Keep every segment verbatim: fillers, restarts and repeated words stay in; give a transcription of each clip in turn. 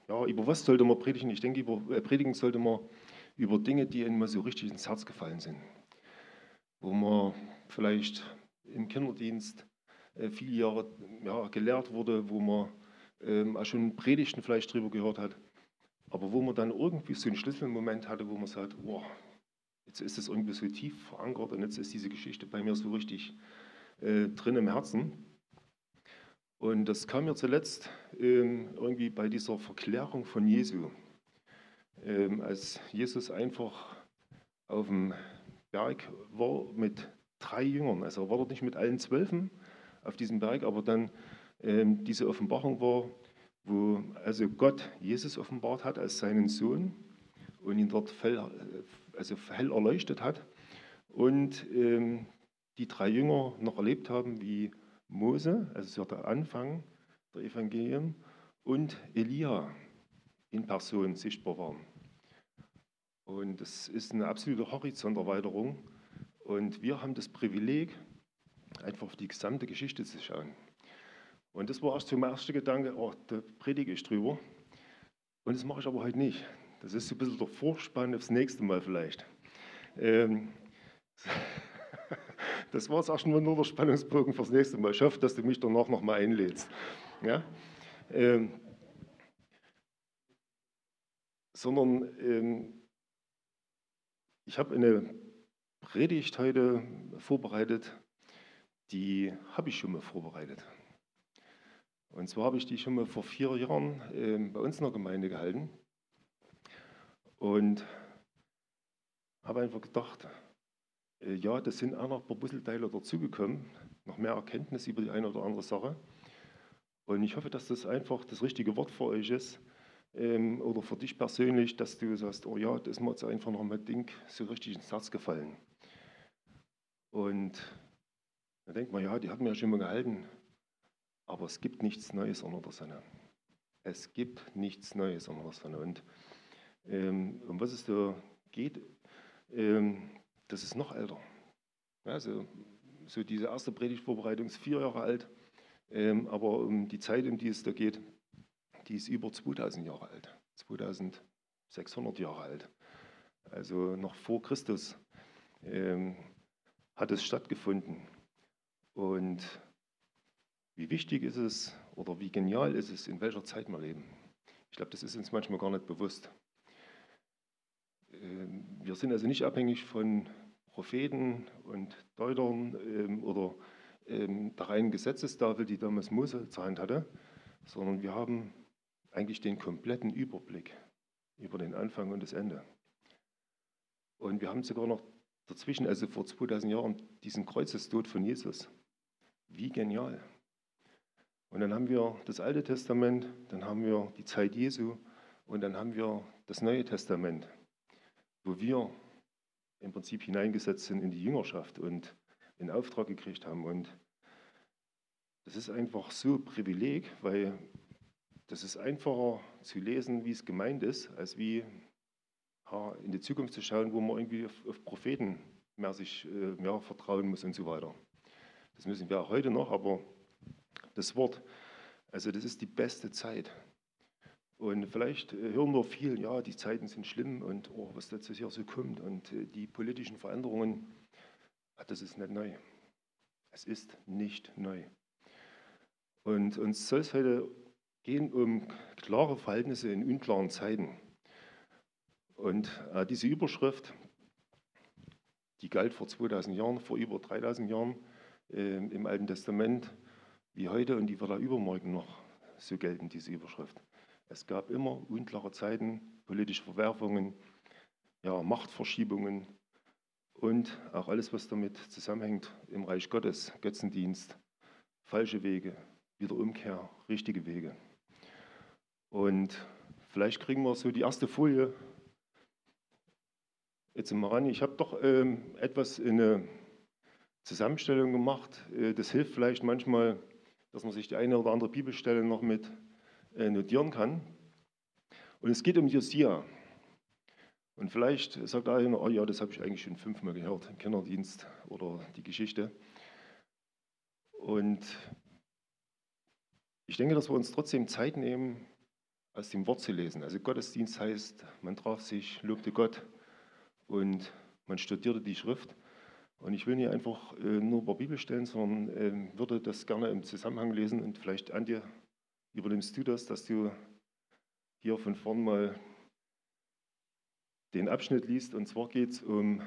ja, über was sollte man predigen? Ich denke, über, äh, predigen sollte man über Dinge, die einem mal so richtig ins Herz gefallen sind. Wo man vielleicht im Kinderdienst äh, viele Jahre ja, gelehrt wurde, wo man ähm, auch schon Predigten vielleicht drüber gehört hat, aber wo man dann irgendwie so einen Schlüsselmoment hatte, wo man sagt, wow, jetzt ist es irgendwie so tief verankert und jetzt ist diese Geschichte bei mir so richtig äh, drin im Herzen. Und das kam mir zuletzt ähm, irgendwie bei dieser Verklärung von Jesu, ähm, als Jesus einfach auf dem Berg war mit drei Jüngern. Also er war dort nicht mit allen Zwölfen auf diesem Berg, aber dann ähm, diese Offenbarung war, wo also Gott Jesus offenbart hat als seinen Sohn und ihn dort hell, also hell erleuchtet hat. Und ähm, die drei Jünger noch erlebt haben, wie Mose, also so der Anfang der Evangelien, und Elia in Person sichtbar waren. Und das ist eine absolute Horizonterweiterung. Und wir haben das Privileg, einfach auf die gesamte Geschichte zu schauen. Und das war erst so mein erster Gedanke, oh, da predige ich drüber. Und das mache ich aber heute nicht. Das ist so ein bisschen der Vorspann aufs nächste Mal vielleicht. Ähm, das war jetzt erstmal nur der Spannungsbogen fürs nächste Mal. Ich hoffe, dass du mich danach nochmal einlädst. Ja? Ähm, sondern ähm, ich habe eine Predigt heute vorbereitet, die habe ich schon mal vorbereitet. Und zwar habe ich die schon mal vor vier Jahren äh, bei uns in der Gemeinde gehalten und habe einfach gedacht, äh, ja, das sind auch noch ein paar Puzzleteile dazugekommen, noch mehr Erkenntnis über die eine oder andere Sache. Und ich hoffe, dass das einfach das richtige Wort für euch ist ähm, oder für dich persönlich, dass du sagst, oh ja, das ist mir jetzt einfach noch mal Ding so richtig ins Herz gefallen. Und dann denkt man, ja, die hatten wir ja schon mal gehalten, aber es gibt nichts Neues unter der Sonne. Es gibt nichts Neues unter der Sonne. Und ähm, um was es da geht, ähm, das ist noch älter. Ja, so, so diese erste Predigtvorbereitung ist vier Jahre alt, ähm, aber um die Zeit, um die es da geht, die ist über zweitausend Jahre alt, zweitausendsechshundert Jahre alt. Also noch vor Christus ähm, hat es stattgefunden. Und wie wichtig ist es oder wie genial ist es, in welcher Zeit wir leben? Ich glaube, das ist uns manchmal gar nicht bewusst. Ähm, wir sind also nicht abhängig von Propheten und Deutern ähm, oder ähm, der reinen Gesetzestafel, die damals Mose zur Hand hatte, sondern wir haben eigentlich den kompletten Überblick über den Anfang und das Ende. Und wir haben sogar noch dazwischen, also vor zweitausend Jahren, diesen Kreuzestod von Jesus. Wie genial. Und dann haben wir das Alte Testament, dann haben wir die Zeit Jesu und dann haben wir das Neue Testament, wo wir im Prinzip hineingesetzt sind in die Jüngerschaft und in Auftrag gekriegt haben. Und das ist einfach so ein Privileg, weil das ist einfacher zu lesen, wie es gemeint ist, als wie ja, in die Zukunft zu schauen, wo man irgendwie auf, auf Propheten mehr sich äh, mehr vertrauen muss und so weiter. Das müssen wir auch heute noch, aber das Wort, also das ist die beste Zeit. Und vielleicht äh, hören wir viel, ja, die Zeiten sind schlimm und oh, was letztes Jahr so kommt und äh, die politischen Veränderungen, ah, das ist nicht neu. Es ist nicht neu. Und uns soll es heute gehen um klare Verhältnisse in unklaren Zeiten. Und äh, diese Überschrift, die galt vor zweitausend Jahren, vor über dreitausend Jahren äh, im Alten Testament, wie heute, und die wird auch übermorgen noch so gelten, diese Überschrift. Es gab immer unklare Zeiten, politische Verwerfungen, ja, Machtverschiebungen und auch alles, was damit zusammenhängt im Reich Gottes, Götzendienst, falsche Wege, wieder Umkehr, richtige Wege. Und vielleicht kriegen wir so die erste Folie jetzt mal ran. Ich habe doch ähm, etwas in eine Zusammenstellung gemacht. Äh, das hilft vielleicht manchmal, dass man sich die eine oder andere Bibelstelle noch mit äh, notieren kann. Und es geht um Josia. Und vielleicht sagt einer, oh ja, das habe ich eigentlich schon fünfmal gehört, im Kinderdienst oder die Geschichte. Und ich denke, dass wir uns trotzdem Zeit nehmen, aus dem Wort zu lesen. Also Gottesdienst heißt, man traf sich, lobte Gott und man studierte die Schrift. Und ich will nicht einfach äh, nur ein paar Bibelstellen, sondern äh, würde das gerne im Zusammenhang lesen. Und vielleicht, Antje, übernimmst du das, dass du hier von vorn mal den Abschnitt liest. Und zwar geht es um,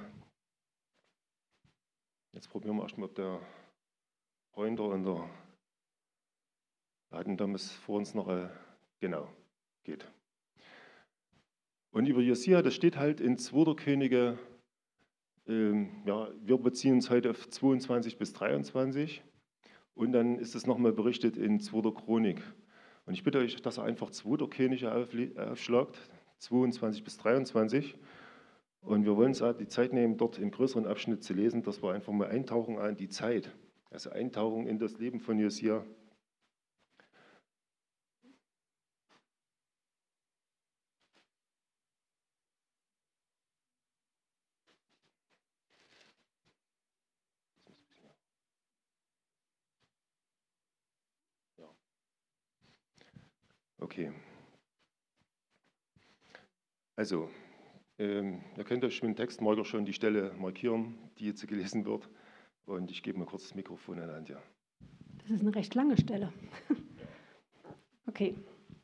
jetzt probieren wir erstmal, ob der Pointer und der, wir hatten damals vor uns noch, äh, genau, geht. Und über Josia, das steht halt in zweiter Könige, ähm, ja, wir beziehen uns heute auf zweiundzwanzig bis dreiundzwanzig und dann ist es nochmal berichtet in zweiter Chronik. Und ich bitte euch, dass ihr einfach zweiter Könige aufschlagt, zweiundzwanzig bis dreiundzwanzig. Und wir wollen uns auch die Zeit nehmen, dort in größeren Abschnitt zu lesen, dass wir einfach mal eintauchen an die Zeit, also eintauchen in das Leben von Josia. Okay. Also, ähm, ihr könnt euch mit dem Textmarker schon die Stelle markieren, die jetzt gelesen wird. Und ich gebe mal kurz das Mikrofon an Antje. Das ist eine recht lange Stelle. Okay.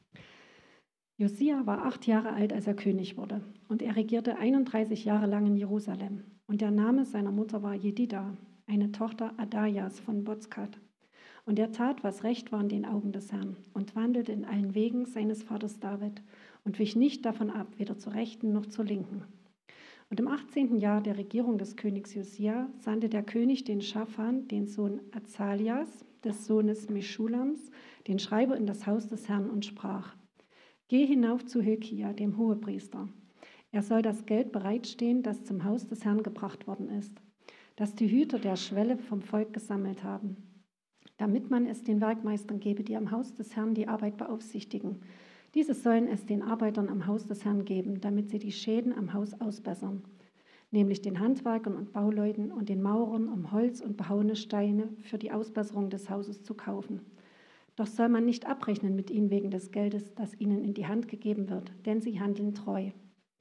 Josia war acht Jahre alt, als er König wurde. Und er regierte einunddreißig Jahre lang in Jerusalem. Und der Name seiner Mutter war Jedida, eine Tochter Adajas von Bozkat. Und er tat, was recht war in den Augen des Herrn und wandelte in allen Wegen seines Vaters David und wich nicht davon ab, weder zur Rechten noch zur Linken. Und im achtzehnten Jahr der Regierung des Königs Josia sandte der König den Schaphan, den Sohn Azalias, des Sohnes Meschulams, den Schreiber in das Haus des Herrn und sprach: Geh hinauf zu Hilkia, dem Hohepriester. Er soll das Geld bereitstehen, das zum Haus des Herrn gebracht worden ist, das die Hüter der Schwelle vom Volk gesammelt haben, damit man es den Werkmeistern gebe, die am Haus des Herrn die Arbeit beaufsichtigen. Diese sollen es den Arbeitern am Haus des Herrn geben, damit sie die Schäden am Haus ausbessern, nämlich den Handwerkern und Bauleuten und den Maurern, um Holz und behauene Steine für die Ausbesserung des Hauses zu kaufen. Doch soll man nicht abrechnen mit ihnen wegen des Geldes, das ihnen in die Hand gegeben wird, denn sie handeln treu.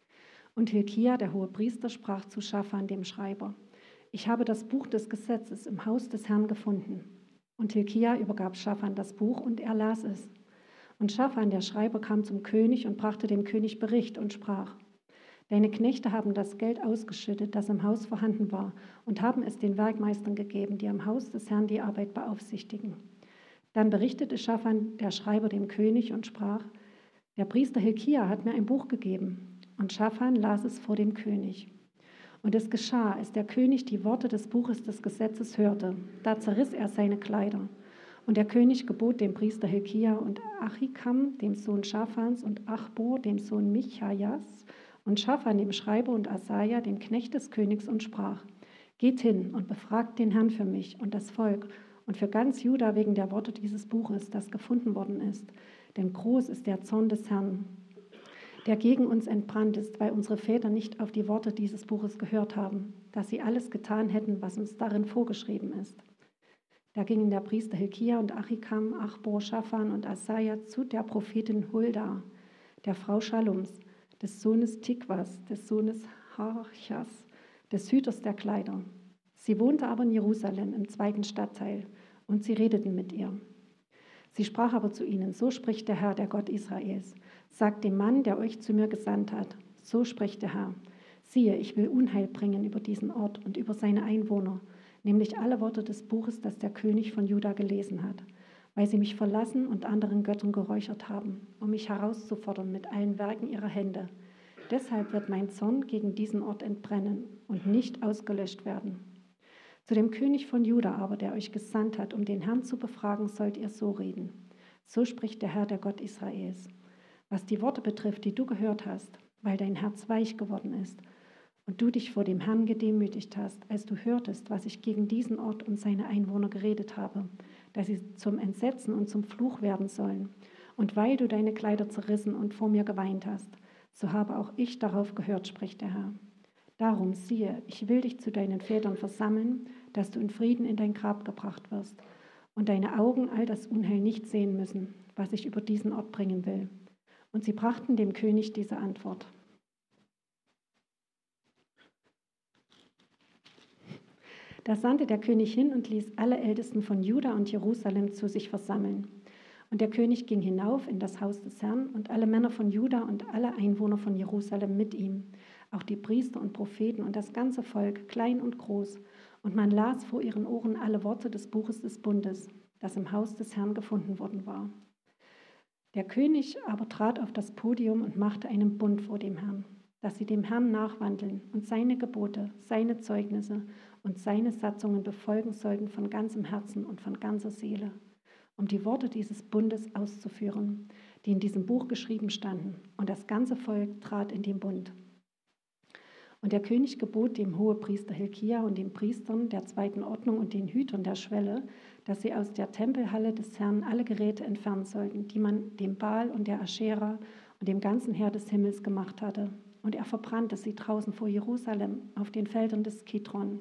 Und Hilkia, der Hohepriester, sprach zu Schaphan, dem Schreiber: Ich habe das Buch des Gesetzes im Haus des Herrn gefunden. Und Hilkia übergab Schaphan das Buch und er las es. Und Schaphan, der Schreiber, kam zum König und brachte dem König Bericht und sprach: Deine Knechte haben das Geld ausgeschüttet, das im Haus vorhanden war, und haben es den Werkmeistern gegeben, die am Haus des Herrn die Arbeit beaufsichtigen. Dann berichtete Schaphan, der Schreiber, dem König und sprach: Der Priester Hilkia hat mir ein Buch gegeben. Und Schaphan las es vor dem König. Und es geschah, als der König die Worte des Buches des Gesetzes hörte, da zerriss er seine Kleider. Und der König gebot dem Priester Hilkia und Achikam, dem Sohn Schaphans, und Achbor, dem Sohn Michajas, und Schaphan, dem Schreiber, und Asaja, dem Knecht des Königs, und sprach: Geht hin und befragt den Herrn für mich und das Volk und für ganz Juda wegen der Worte dieses Buches, das gefunden worden ist. Denn groß ist der Zorn des Herrn, der gegen uns entbrannt ist, weil unsere Väter nicht auf die Worte dieses Buches gehört haben, dass sie alles getan hätten, was uns darin vorgeschrieben ist. Da gingen der Priester Hilkia und Achikam, Achbor, Schaphan und Asaja zu der Prophetin Hulda, der Frau Schallums, des Sohnes Tikwas, des Sohnes Harchas, des Hüters der Kleider. Sie wohnte aber in Jerusalem im zweiten Stadtteil, und sie redeten mit ihr. Sie sprach aber zu ihnen: So spricht der Herr, der Gott Israels: Sagt dem Mann, der euch zu mir gesandt hat: So spricht der Herr: Siehe, ich will Unheil bringen über diesen Ort und über seine Einwohner, nämlich alle Worte des Buches, das der König von Juda gelesen hat, weil sie mich verlassen und anderen Göttern geräuchert haben, um mich herauszufordern mit allen Werken ihrer Hände. Deshalb wird mein Zorn gegen diesen Ort entbrennen und nicht ausgelöscht werden. Zu dem König von Juda aber, der euch gesandt hat, um den Herrn zu befragen, sollt ihr so reden: So spricht der Herr, der Gott Israels: Was die Worte betrifft, die du gehört hast, weil dein Herz weich geworden ist und du dich vor dem Herrn gedemütigt hast, als du hörtest, was ich gegen diesen Ort und seine Einwohner geredet habe, dass sie zum Entsetzen und zum Fluch werden sollen, und weil du deine Kleider zerrissen und vor mir geweint hast, so habe auch ich darauf gehört, spricht der Herr. Darum, siehe, ich will dich zu deinen Vätern versammeln, dass du in Frieden in dein Grab gebracht wirst und deine Augen all das Unheil nicht sehen müssen, was ich über diesen Ort bringen will. Und sie brachten dem König diese Antwort. Da sandte der König hin und ließ alle Ältesten von Juda und Jerusalem zu sich versammeln. Und der König ging hinauf in das Haus des Herrn und alle Männer von Juda und alle Einwohner von Jerusalem mit ihm, auch die Priester und Propheten und das ganze Volk, klein und groß. Und man las vor ihren Ohren alle Worte des Buches des Bundes, das im Haus des Herrn gefunden worden war. Der König aber trat auf das Podium und machte einen Bund vor dem Herrn, dass sie dem Herrn nachwandeln und seine Gebote, seine Zeugnisse und seine Satzungen befolgen sollten von ganzem Herzen und von ganzer Seele, um die Worte dieses Bundes auszuführen, die in diesem Buch geschrieben standen. Und das ganze Volk trat in den Bund. Und der König gebot dem Hohepriester Hilkia und den Priestern der zweiten Ordnung und den Hütern der Schwelle, dass sie aus der Tempelhalle des Herrn alle Geräte entfernen sollten, die man dem Baal und der Aschera und dem ganzen Heer des Himmels gemacht hatte. Und er verbrannte sie draußen vor Jerusalem auf den Feldern des Kidron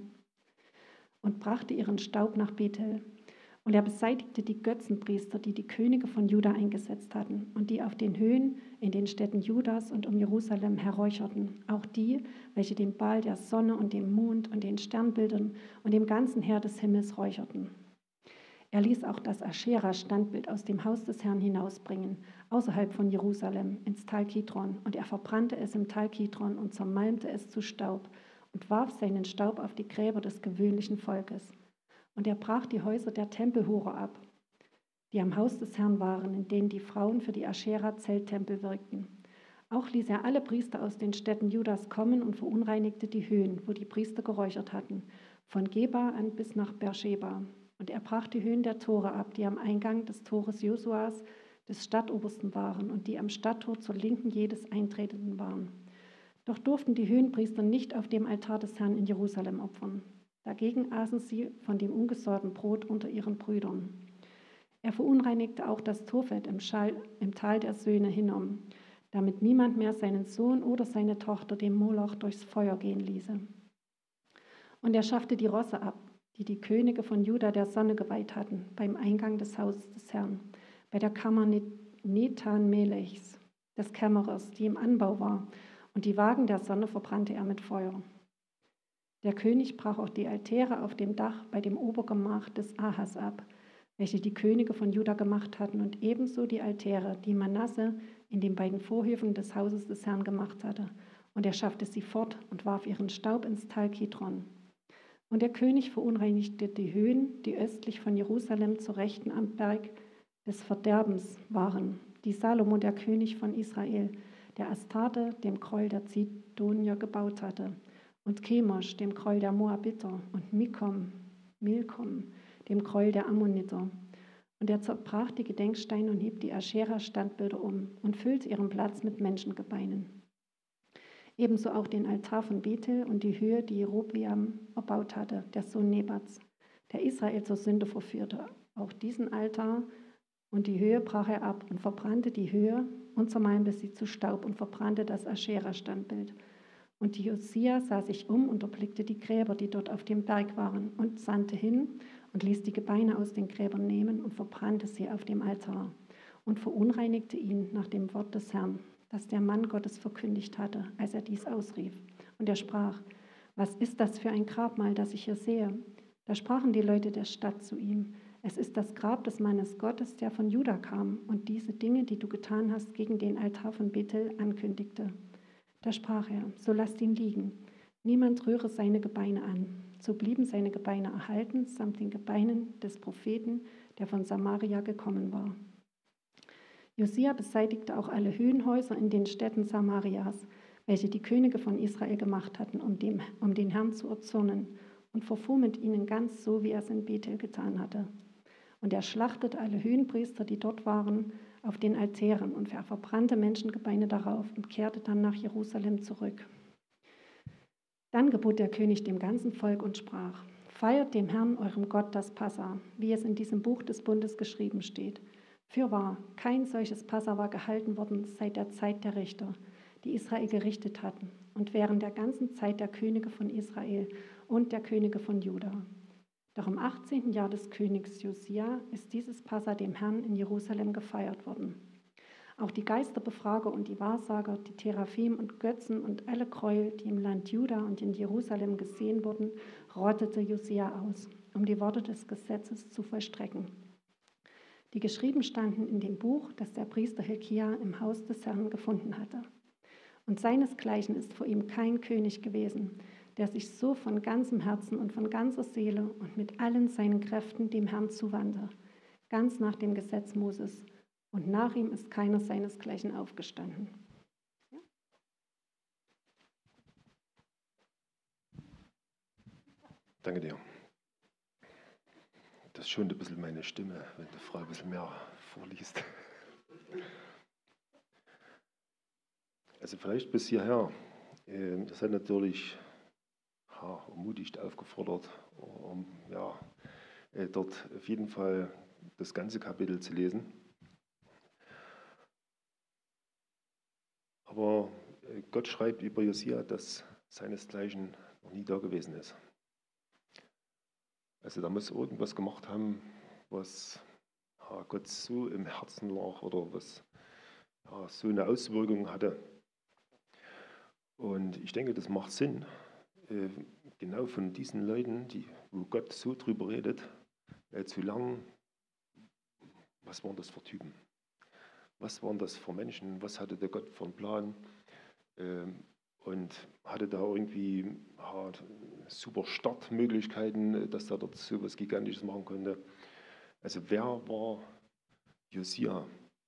und brachte ihren Staub nach Bethel. Und er beseitigte die Götzenpriester, die die Könige von Juda eingesetzt hatten und die auf den Höhen in den Städten Judas und um Jerusalem herräucherten, auch die, welche dem Baal der Sonne und dem Mond und den Sternbildern und dem ganzen Heer des Himmels räucherten. Er ließ auch das Aschera-Standbild aus dem Haus des Herrn hinausbringen, außerhalb von Jerusalem, ins Tal Kidron, und er verbrannte es im Tal Kidron und zermalmte es zu Staub und warf seinen Staub auf die Gräber des gewöhnlichen Volkes. Und er brach die Häuser der Tempelhure ab, die am Haus des Herrn waren, in denen die Frauen für die Aschera-Zelttempel wirkten. Auch ließ er alle Priester aus den Städten Judas kommen und verunreinigte die Höhen, wo die Priester geräuchert hatten, von Geba an bis nach Beersheba. Und er brach die Höhen der Tore ab, die am Eingang des Tores Josuas, des Stadtobersten waren und die am Stadttor zur Linken jedes Eintretenden waren. Doch durften die Höhenpriester nicht auf dem Altar des Herrn in Jerusalem opfern. Dagegen aßen sie von dem ungesäuerten Brot unter ihren Brüdern. Er verunreinigte auch das Torfeld im, Schall, im Tal der Söhne Hinnom, damit niemand mehr seinen Sohn oder seine Tochter dem Moloch durchs Feuer gehen ließe. Und er schaffte die Rosse ab, die die Könige von Juda der Sonne geweiht hatten, beim Eingang des Hauses des Herrn, bei der Kammer Nethan Melechs, des Kämmerers, die im Anbau war, und die Wagen der Sonne verbrannte er mit Feuer. Der König brach auch die Altäre auf dem Dach bei dem Obergemach des Ahas ab, welche die Könige von Juda gemacht hatten, und ebenso die Altäre, die Manasse in den beiden Vorhöfen des Hauses des Herrn gemacht hatte. Und er schaffte sie fort und warf ihren Staub ins Tal Kidron. Und der König verunreinigte die Höhen, die östlich von Jerusalem zur Rechten am Berg des Verderbens waren, die Salomo, der König von Israel, der Astarte, dem Gräuel der Zidonier, gebaut hatte, und Chemosh, dem Gräuel der Moabiter, und Mikom, Milkom, dem Gräuel der Ammoniter. Und er zerbrach die Gedenksteine und hieb die Aschera-Standbilder um und füllte ihren Platz mit Menschengebeinen. Ebenso auch den Altar von Bethel und die Höhe, die Jerobeam erbaut hatte, der Sohn Nebats, der Israel zur Sünde verführte. Auch diesen Altar und die Höhe brach er ab und verbrannte die Höhe und zermalmte sie zu Staub und verbrannte das Aschera-Standbild. Und Josia sah sich um und erblickte die Gräber, die dort auf dem Berg waren, und sandte hin und ließ die Gebeine aus den Gräbern nehmen und verbrannte sie auf dem Altar und verunreinigte ihn nach dem Wort des Herrn, das der Mann Gottes verkündigt hatte, als er dies ausrief. Und er sprach: Was ist das für ein Grabmal, das ich hier sehe? Da sprachen die Leute der Stadt zu ihm: Es ist das Grab des Mannes Gottes, der von Juda kam und diese Dinge, die du getan hast, gegen den Altar von Bethel ankündigte. Da sprach er: So lasst ihn liegen. Niemand rühre seine Gebeine an. So blieben seine Gebeine erhalten, samt den Gebeinen des Propheten, der von Samaria gekommen war. Josia beseitigte auch alle Höhenhäuser in den Städten Samarias, welche die Könige von Israel gemacht hatten, um, dem, um den Herrn zu erzürnen, und verfuhr mit ihnen ganz so, wie er es in Bethel getan hatte. Und er schlachtete alle Höhenpriester, die dort waren, auf den Altären, und er verbrannte Menschengebeine darauf und kehrte dann nach Jerusalem zurück. Dann gebot der König dem ganzen Volk und sprach: Feiert dem Herrn, eurem Gott, das Passa, wie es in diesem Buch des Bundes geschrieben steht. Fürwahr, kein solches Passa war gehalten worden seit der Zeit der Richter, die Israel gerichtet hatten, und während der ganzen Zeit der Könige von Israel und der Könige von Juda. Doch im achtzehnten Jahr des Königs Josia ist dieses Passa dem Herrn in Jerusalem gefeiert worden. Auch die Geisterbefrager und die Wahrsager, die Teraphim und Götzen und alle Gräuel, die im Land Juda und in Jerusalem gesehen wurden, rottete Josia aus, um die Worte des Gesetzes zu vollstrecken, die geschrieben standen in dem Buch, das der Priester Hilkia im Haus des Herrn gefunden hatte. Und seinesgleichen ist vor ihm kein König gewesen, der sich so von ganzem Herzen und von ganzer Seele und mit allen seinen Kräften dem Herrn zuwandte, ganz nach dem Gesetz Moses. Und nach ihm ist keiner seinesgleichen aufgestanden. Ja? Danke dir. Das schont ein bisschen meine Stimme, wenn die Frau ein bisschen mehr vorliest. Also vielleicht bis hierher. Ihr seid natürlich ja, ermutigt, aufgefordert, um ja, dort auf jeden Fall das ganze Kapitel zu lesen. Aber Gott schreibt über Josia, dass seinesgleichen noch nie da gewesen ist. Also da muss irgendwas gemacht haben, was ja, Gott so im Herzen lag oder was ja, so eine Auswirkung hatte. Und ich denke, das macht Sinn, äh, genau von diesen Leuten, die, wo Gott so drüber redet, äh, zu lernen, was waren das für Typen? Was waren das für Menschen? Was hatte der Gott für einen Plan? Ähm, und hatte da irgendwie ja, super Startmöglichkeiten, dass er dort so was Gigantisches machen konnte. Also wer war Josia?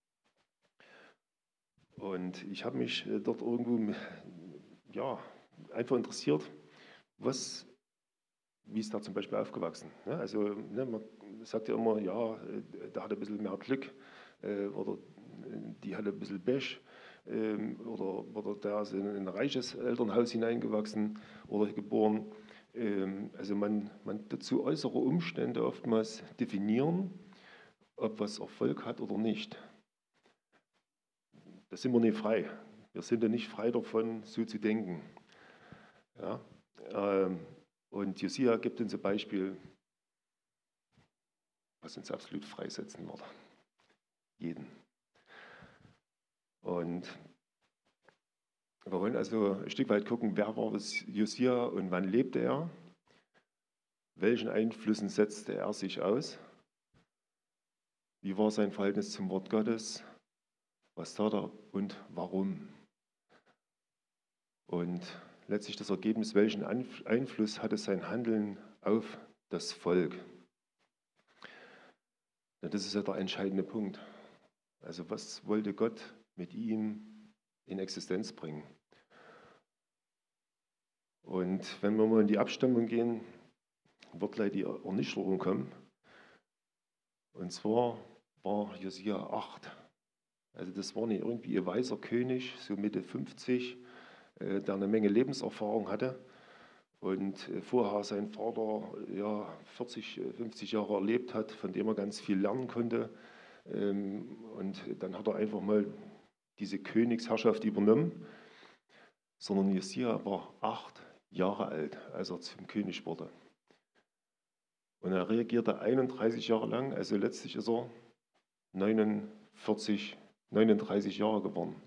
Und ich habe mich dort irgendwo ja, einfach interessiert, was, wie ist da zum Beispiel aufgewachsen? Ne? Also ne, man sagt ja immer, ja, der hat ein bisschen mehr Glück äh, oder die hatte ein bisschen Pech. Oder, oder der ist in ein reiches Elternhaus hineingewachsen oder geboren. Also man, man dazu äußere Umstände oftmals definieren, ob was Erfolg hat oder nicht. Da sind wir nicht frei. Wir sind ja nicht frei davon, so zu denken. Ja? Und Josia gibt uns ein Beispiel, was uns absolut freisetzen wird. Jeden. Und wir wollen also ein Stück weit gucken, wer war das Josia und wann lebte er? Welchen Einflüssen setzte er sich aus? Wie war sein Verhältnis zum Wort Gottes? Was tat er und warum? Und letztlich das Ergebnis, welchen Einfluss hatte sein Handeln auf das Volk? Ja, das ist ja der entscheidende Punkt. Also was wollte Gott mit ihm in Existenz bringen? Und wenn wir mal in die Abstammung gehen, wird gleich die Ernüchterung kommen. Und zwar war Josia acht. Also das war nicht irgendwie ein weiser König, so Mitte fünfzig, äh, der eine Menge Lebenserfahrung hatte und äh, vorher sein Vater ja, vierzig, fünfzig Jahre erlebt hat, von dem er ganz viel lernen konnte. Ähm, und dann hat er einfach mal diese Königsherrschaft übernommen. Sondern Josia war acht Jahre alt, als er zum König wurde. Und er regierte einunddreißig Jahre lang, also letztlich ist er neunundvierzig, neununddreißig Jahre geworden.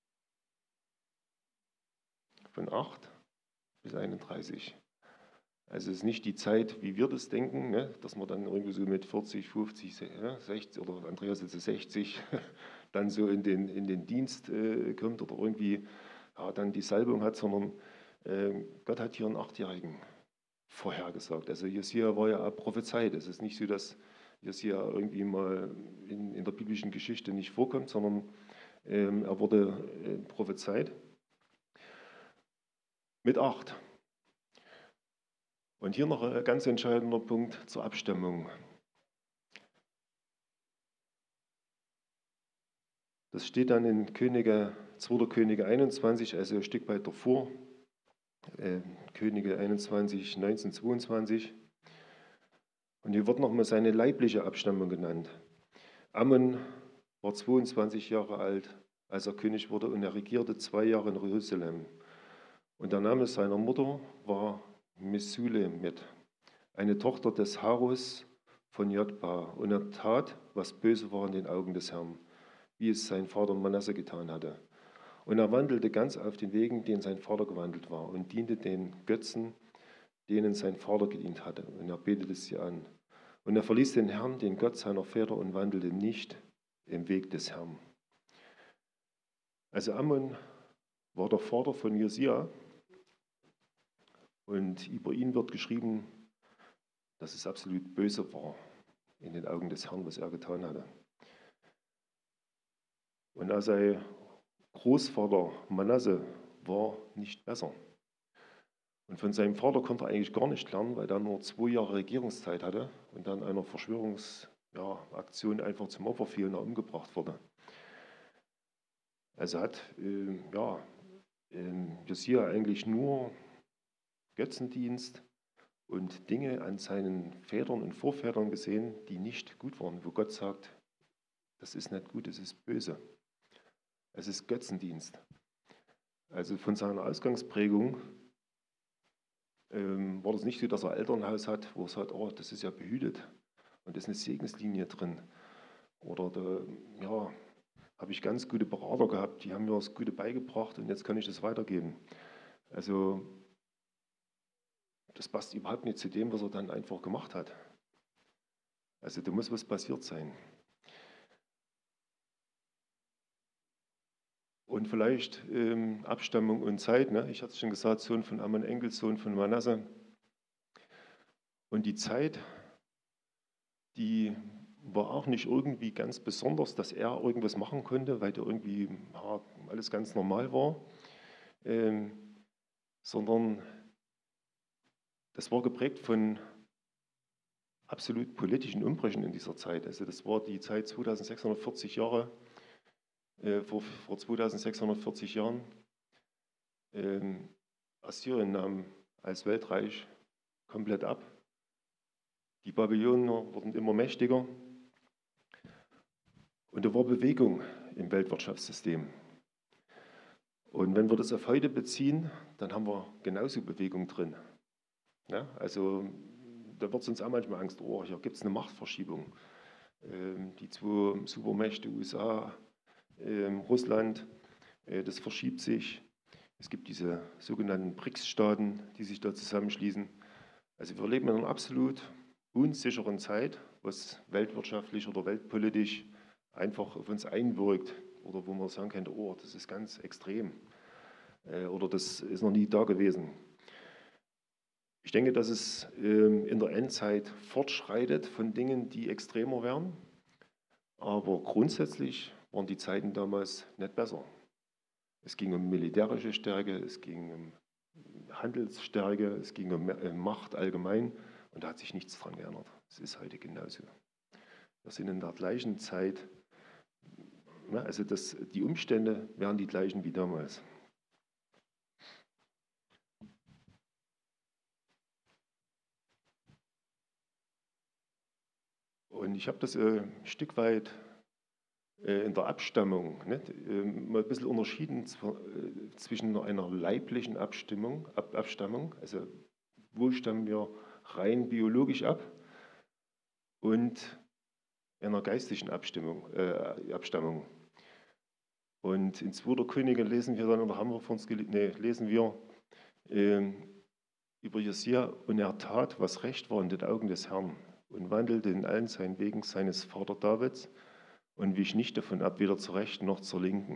Von acht bis einunddreißig. Also es ist nicht die Zeit, wie wir das denken, ne, dass man dann irgendwie so mit vierzig, fünfzig, sechzig oder Andreas jetzt sechzig dann so in den, in den Dienst äh, kommt oder irgendwie ja, dann die Salbung hat, sondern äh, Gott hat hier einen Achtjährigen vorhergesagt. Also Josia war ja auch prophezeit. Es ist nicht so, dass Josia irgendwie mal in, in der biblischen Geschichte nicht vorkommt, sondern ähm, er wurde äh, prophezeit mit acht. Und hier noch ein ganz entscheidender Punkt zur Abstammung. Das steht dann in Könige, zweiter Könige einundzwanzig, also ein Stück weit davor. Äh, Könige einundzwanzig, neunzehn, zweiundzwanzig. Und hier wird nochmal seine leibliche Abstammung genannt. Ammon war zweiundzwanzig Jahre alt, als er König wurde, und er regierte zwei Jahre in Jerusalem. Und der Name seiner Mutter war Mesulemet, eine Tochter des Harus von Jotba. Und er tat, was böse war in den Augen des Herrn, wie es sein Vater Manasse getan hatte. Und er wandelte ganz auf den Wegen, den sein Vater gewandelt war, und diente den Götzen, denen sein Vater gedient hatte. Und er betete sie an. Und er verließ den Herrn, den Gott seiner Väter, und wandelte nicht im Weg des Herrn. Also Ammon war der Vater von Josia. Und über ihn wird geschrieben, dass es absolut böse war in den Augen des Herrn, was er getan hatte. Und auch sein Großvater Manasse war nicht besser. Und von seinem Vater konnte er eigentlich gar nicht lernen, weil er nur zwei Jahre Regierungszeit hatte und dann einer Verschwörungsaktion ja, einfach zum Opfer fiel und er umgebracht wurde. Also hat äh, ja, äh, Josia eigentlich nur Götzendienst und Dinge an seinen Vätern und Vorvätern gesehen, die nicht gut waren, wo Gott sagt, das ist nicht gut, es ist böse. Es ist Götzendienst. Also von seiner Ausgangsprägung ähm, war das nicht so, dass er ein Elternhaus hat, wo er sagt, oh, das ist ja behütet und da ist eine Segenslinie drin. Oder da ja, habe ich ganz gute Berater gehabt, die haben mir das Gute beigebracht und jetzt kann ich das weitergeben. Also das passt überhaupt nicht zu dem, was er dann einfach gemacht hat. Also da muss was passiert sein. Und vielleicht ähm, Abstammung und Zeit. Ne? Ich hatte es schon gesagt, Sohn von Ammon, Enkelsohn von Manasse. Und die Zeit, die war auch nicht irgendwie ganz besonders, dass er irgendwas machen konnte, weil da irgendwie ja, alles ganz normal war, ähm, sondern das war geprägt von absolut politischen Umbrüchen in dieser Zeit. Also das war die Zeit zweitausendsechshundertvierzig Jahre, äh, vor, vor zweitausendsechshundertvierzig Jahren. Ähm, Assyrien nahm als Weltreich komplett ab. Die Babylonier wurden immer mächtiger. Und da war Bewegung im Weltwirtschaftssystem. Und wenn wir das auf heute beziehen, dann haben wir genauso Bewegung drin. Ja, also da wird es uns auch manchmal Angst, oh, hier gibt es eine Machtverschiebung. Ähm, die zwei Supermächte, U S A, ähm, Russland, äh, das verschiebt sich. Es gibt diese sogenannten BRICS-Staaten, die sich da zusammenschließen. Also wir leben in einer absolut unsicheren Zeit, was weltwirtschaftlich oder weltpolitisch einfach auf uns einwirkt. Oder wo man sagen könnte, oh, das ist ganz extrem. Äh, oder das ist noch nie da gewesen. Ich denke, dass es ähm, in der Endzeit fortschreitet von Dingen, die extremer werden. Aber grundsätzlich waren die Zeiten damals nicht besser. Es ging um militärische Stärke, es ging um Handelsstärke, es ging um Macht allgemein und da hat sich nichts dran geändert. Es ist heute genauso. Wir sind in der gleichen Zeit, also das, die Umstände wären die gleichen wie damals. Und ich habe das äh, ein Stück weit äh, in der Abstammung nicht, äh, mal ein bisschen unterschieden äh, zwischen einer leiblichen Abstimmung, Ab, Abstammung, also wo stammen wir rein biologisch ab, und einer geistlichen Abstimmung, äh, Abstammung. Und in zweiter Könige lesen wir dann, oder haben wir von uns gelesen, nee, lesen wir äh, über Josia, und er tat, was recht war in den Augen des Herrn und wandelte in allen seinen Wegen seines Vaters Davids und wich nicht davon ab, weder zur Rechten noch zur Linken.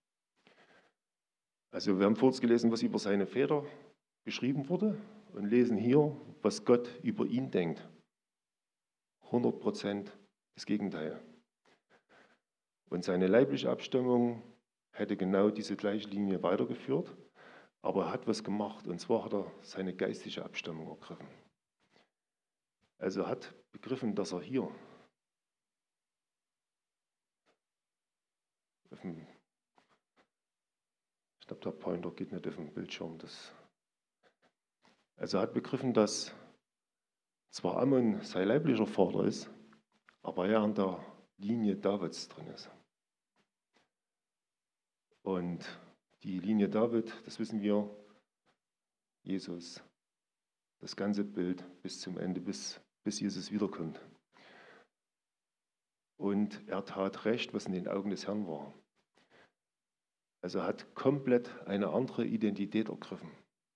Also wir haben vor uns gelesen, was über seine Väter geschrieben wurde, und lesen hier, was Gott über ihn denkt. hundert Prozent das Gegenteil. Und seine leibliche Abstammung hätte genau diese gleiche Linie weitergeführt, aber er hat was gemacht, und zwar hat er seine geistige Abstammung ergriffen. Also er hat begriffen, dass er hier auf dem, ich glaube, der Pointer geht nicht auf dem Bildschirm. Das, also er hat begriffen, dass zwar Ammon sein leiblicher Vater ist, aber er an der Linie Davids drin ist. Und die Linie David, das wissen wir, Jesus, das ganze Bild bis zum Ende, bis, bis Jesus wiederkommt. und er tat recht, was in den Augen des Herrn war. Also er hat komplett eine andere Identität ergriffen.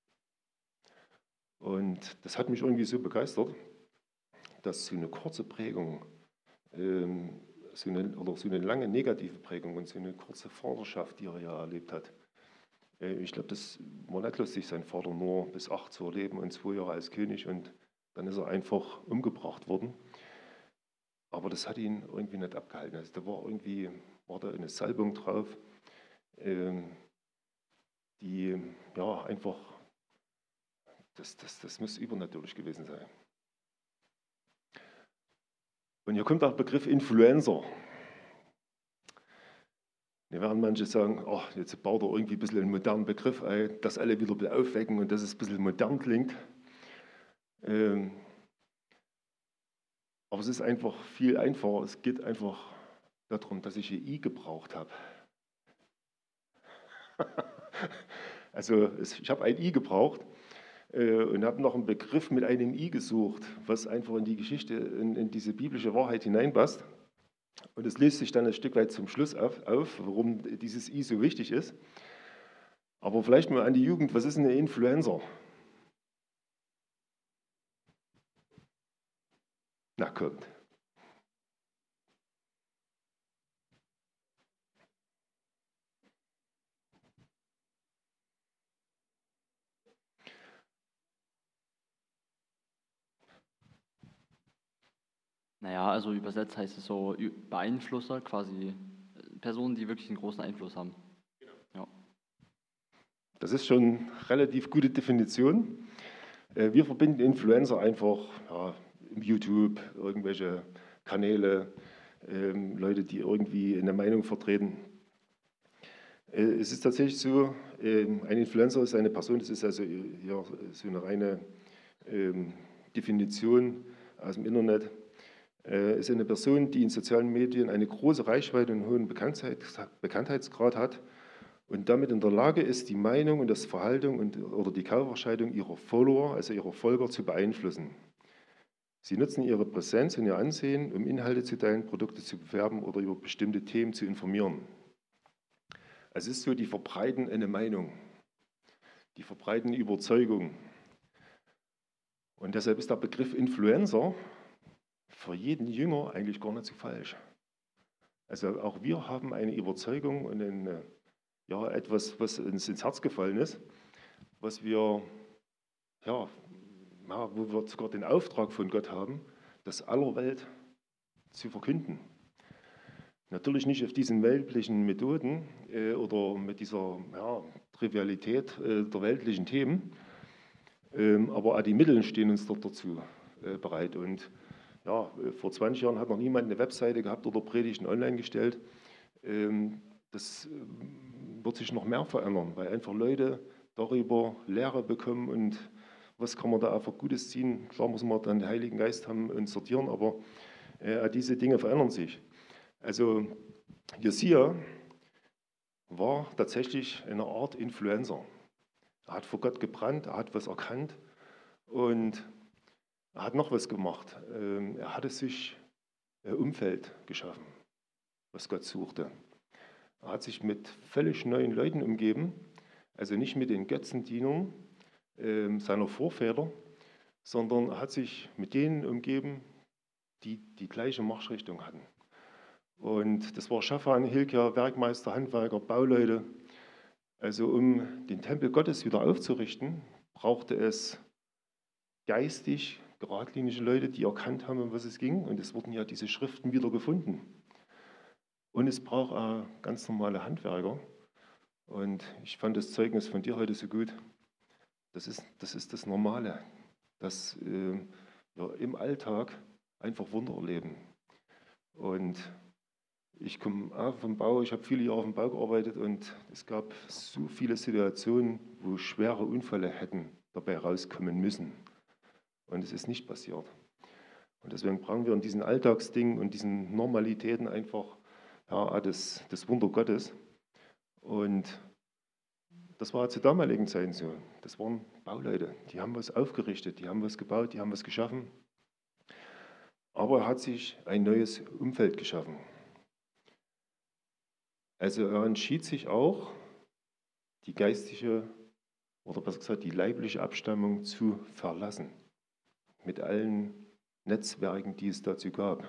Und das hat mich irgendwie so begeistert, dass so eine kurze Prägung, ähm, so eine, oder so eine lange negative Prägung und so eine kurze Vaterschaft, die er ja erlebt hat. Äh, ich glaube, das war nicht lustig, sein Vater nur bis acht zu erleben und zwei Jahre als König und dann ist er einfach umgebracht worden. Aber das hat ihn irgendwie nicht abgehalten. Also da war irgendwie, war da eine Salbung drauf, ähm, die ja einfach, das, das, das muss übernatürlich gewesen sein. Und hier kommt auch der Begriff Influencer. Da werden manche sagen, oh, jetzt baut er irgendwie ein bisschen einen modernen Begriff ein, dass alle wieder ein bisschen aufwecken und dass es ein bisschen modern klingt. Ähm, aber es ist einfach viel einfacher. Es geht einfach darum, dass ich ein I gebraucht habe. Also es, ich habe ein I gebraucht äh, und habe noch einen Begriff mit einem I gesucht, was einfach in die Geschichte, in, in diese biblische Wahrheit hineinpasst. Und es löst sich dann ein Stück weit zum Schluss auf, auf, warum dieses I so wichtig ist. Aber vielleicht mal an die Jugend, was ist ein Influencer? Na kommt. Naja, also übersetzt heißt es so Ü- Beeinflusser, quasi äh, Personen, die wirklich einen großen Einfluss haben. Ja. Das ist schon eine relativ gute Definition. Äh, Wir verbinden Influencer einfach ja, im YouTube, irgendwelche Kanäle, ähm, Leute, die irgendwie eine Meinung vertreten. Äh, Es ist tatsächlich so, ähm, ein Influencer ist eine Person, das ist also hier so eine reine ähm, Definition aus dem Internet. Äh, ist eine Person, die in sozialen Medien eine große Reichweite und einen hohen Bekanntheits Bekanntheitsgrad hat und damit in der Lage ist, die Meinung und das Verhalten und, oder die Kaufentscheidung ihrer Follower, also ihrer Folger, zu beeinflussen. Sie nutzen ihre Präsenz und ihr Ansehen, um Inhalte zu teilen, Produkte zu bewerben oder über bestimmte Themen zu informieren. Es ist so, die verbreiten eine Meinung, die verbreiten eine Überzeugung. Und deshalb ist der Begriff Influencer für jeden Jünger eigentlich gar nicht so falsch. Also auch wir haben eine Überzeugung und eine, ja, etwas, was uns ins Herz gefallen ist, was wir, ja, ja, wo wir sogar den Auftrag von Gott haben, das aller Welt zu verkünden. Natürlich nicht auf diesen weltlichen Methoden äh, oder mit dieser ja, Trivialität äh, der weltlichen Themen, ähm, aber auch die Mittel stehen uns dort dazu äh, bereit. Und ja, vor zwanzig Jahren hat noch niemand eine Webseite gehabt oder Predigten online gestellt. Ähm, das äh, wird sich noch mehr verändern, weil einfach Leute darüber Lehre bekommen und was kann man da einfach Gutes ziehen. Klar muss man dann den Heiligen Geist haben und sortieren, aber äh, diese Dinge verändern sich. Also Josia war tatsächlich eine Art Influencer. Er hat vor Gott gebrannt, er hat was erkannt und er hat noch was gemacht. Ähm, Er hatte sich ein Umfeld geschaffen, was Gott suchte. Er hat sich mit völlig neuen Leuten umgeben, also nicht mit den Götzendienern ähm, seiner Vorväter, sondern er hat sich mit denen umgeben, die die gleiche Marschrichtung hatten. Und das war Schafan, Hilkia, Werkmeister, Handwerker, Bauleute. Also um den Tempel Gottes wieder aufzurichten, brauchte es geistig geradlinige Leute, die erkannt haben, um was es ging. Und es wurden ja diese Schriften wieder gefunden. Und es braucht auch ganz normale Handwerker. Und ich fand das Zeugnis von dir heute so gut. Das ist das, ist das Normale, dass äh, ja, im Alltag einfach Wunder erleben. Und ich komme auch vom Bau, ich habe viele Jahre auf dem Bau gearbeitet und es gab so viele Situationen, wo schwere Unfälle hätten dabei rauskommen müssen. Und es ist nicht passiert. Und deswegen brauchen wir in diesen Alltagsdingen und diesen Normalitäten einfach ja, das, das Wunder Gottes. Und das war zu damaligen Zeiten so. Das waren Bauleute, die haben was aufgerichtet, die haben was gebaut, die haben was geschaffen. Aber er hat sich ein neues Umfeld geschaffen. Also er entschied sich auch, die geistige oder besser gesagt die leibliche Abstammung zu verlassen, mit allen Netzwerken, die es dazu gab.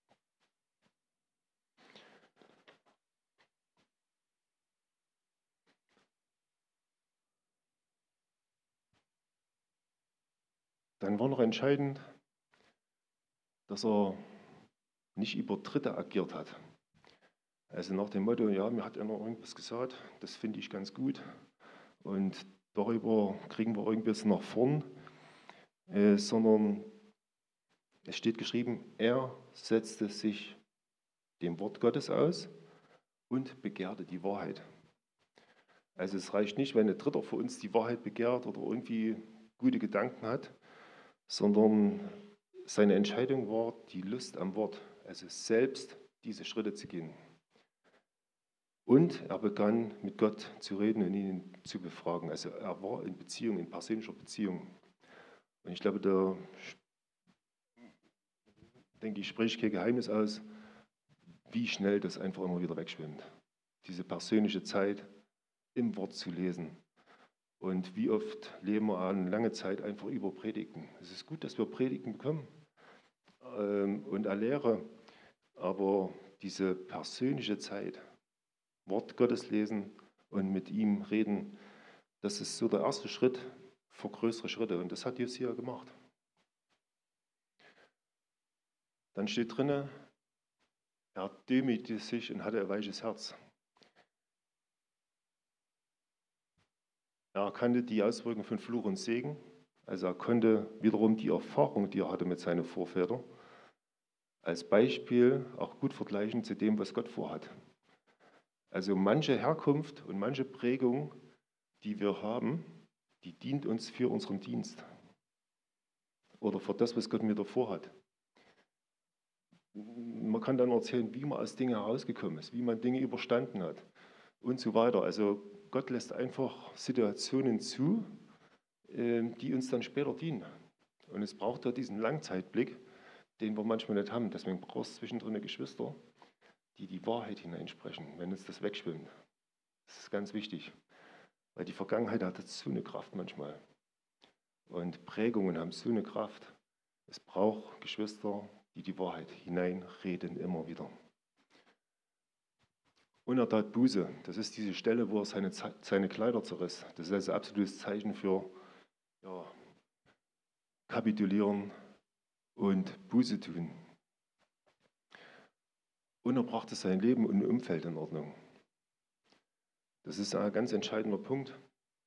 Dann war noch entscheidend, dass er nicht über Dritte agiert hat. Also nach dem Motto, ja, mir hat einer irgendwas gesagt, das finde ich ganz gut und darüber kriegen wir irgendwas nach vorn, äh, sondern es steht geschrieben, er setzte sich dem Wort Gottes aus und begehrte die Wahrheit. Also es reicht nicht, wenn ein Dritter für uns die Wahrheit begehrt oder irgendwie gute Gedanken hat, sondern seine Entscheidung war die Lust am Wort, also selbst diese Schritte zu gehen. Und er begann mit Gott zu reden und ihn zu befragen. Also er war in Beziehung, in persönlicher Beziehung. Und ich glaube, da denke ich, spreche ich kein Geheimnis aus, wie schnell das einfach immer wieder wegschwimmt. Diese persönliche Zeit im Wort zu lesen. Und wie oft leben wir eine lange Zeit einfach über Predigten. Es ist gut, dass wir Predigten bekommen ähm, und eine Lehre, aber diese persönliche Zeit, Wort Gottes lesen und mit ihm reden, das ist so der erste Schritt für größere Schritte. Und das hat Josia gemacht. Dann steht drin, er demütigte sich und hatte ein weiches Herz. Er erkannte die Auswirkungen von Fluch und Segen. Also er konnte wiederum die Erfahrung, die er hatte mit seinen Vorvätern, als Beispiel auch gut vergleichen zu dem, was Gott vorhat. Also manche Herkunft und manche Prägung, die wir haben, die dient uns für unseren Dienst oder für das, was Gott mir davor hat. Man kann dann erzählen, wie man aus Dingen herausgekommen ist, wie man Dinge überstanden hat und so weiter. Also Gott lässt einfach Situationen zu, die uns dann später dienen. Und es braucht da diesen Langzeitblick, den wir manchmal nicht haben. Deswegen braucht es zwischendrin Geschwister, die die Wahrheit hineinsprechen, wenn uns das wegschwimmt. Das ist ganz wichtig, weil die Vergangenheit hat so eine Kraft manchmal. Und Prägungen haben so eine Kraft. Es braucht Geschwister, die die Wahrheit hineinreden, immer wieder. Und er tat Buße. Das ist diese Stelle, wo er seine, seine Kleider zerriss. Das ist also ein absolutes Zeichen für ja, Kapitulieren und Buße tun. Und er brachte sein Leben und Umfeld in Ordnung. Das ist ein ganz entscheidender Punkt.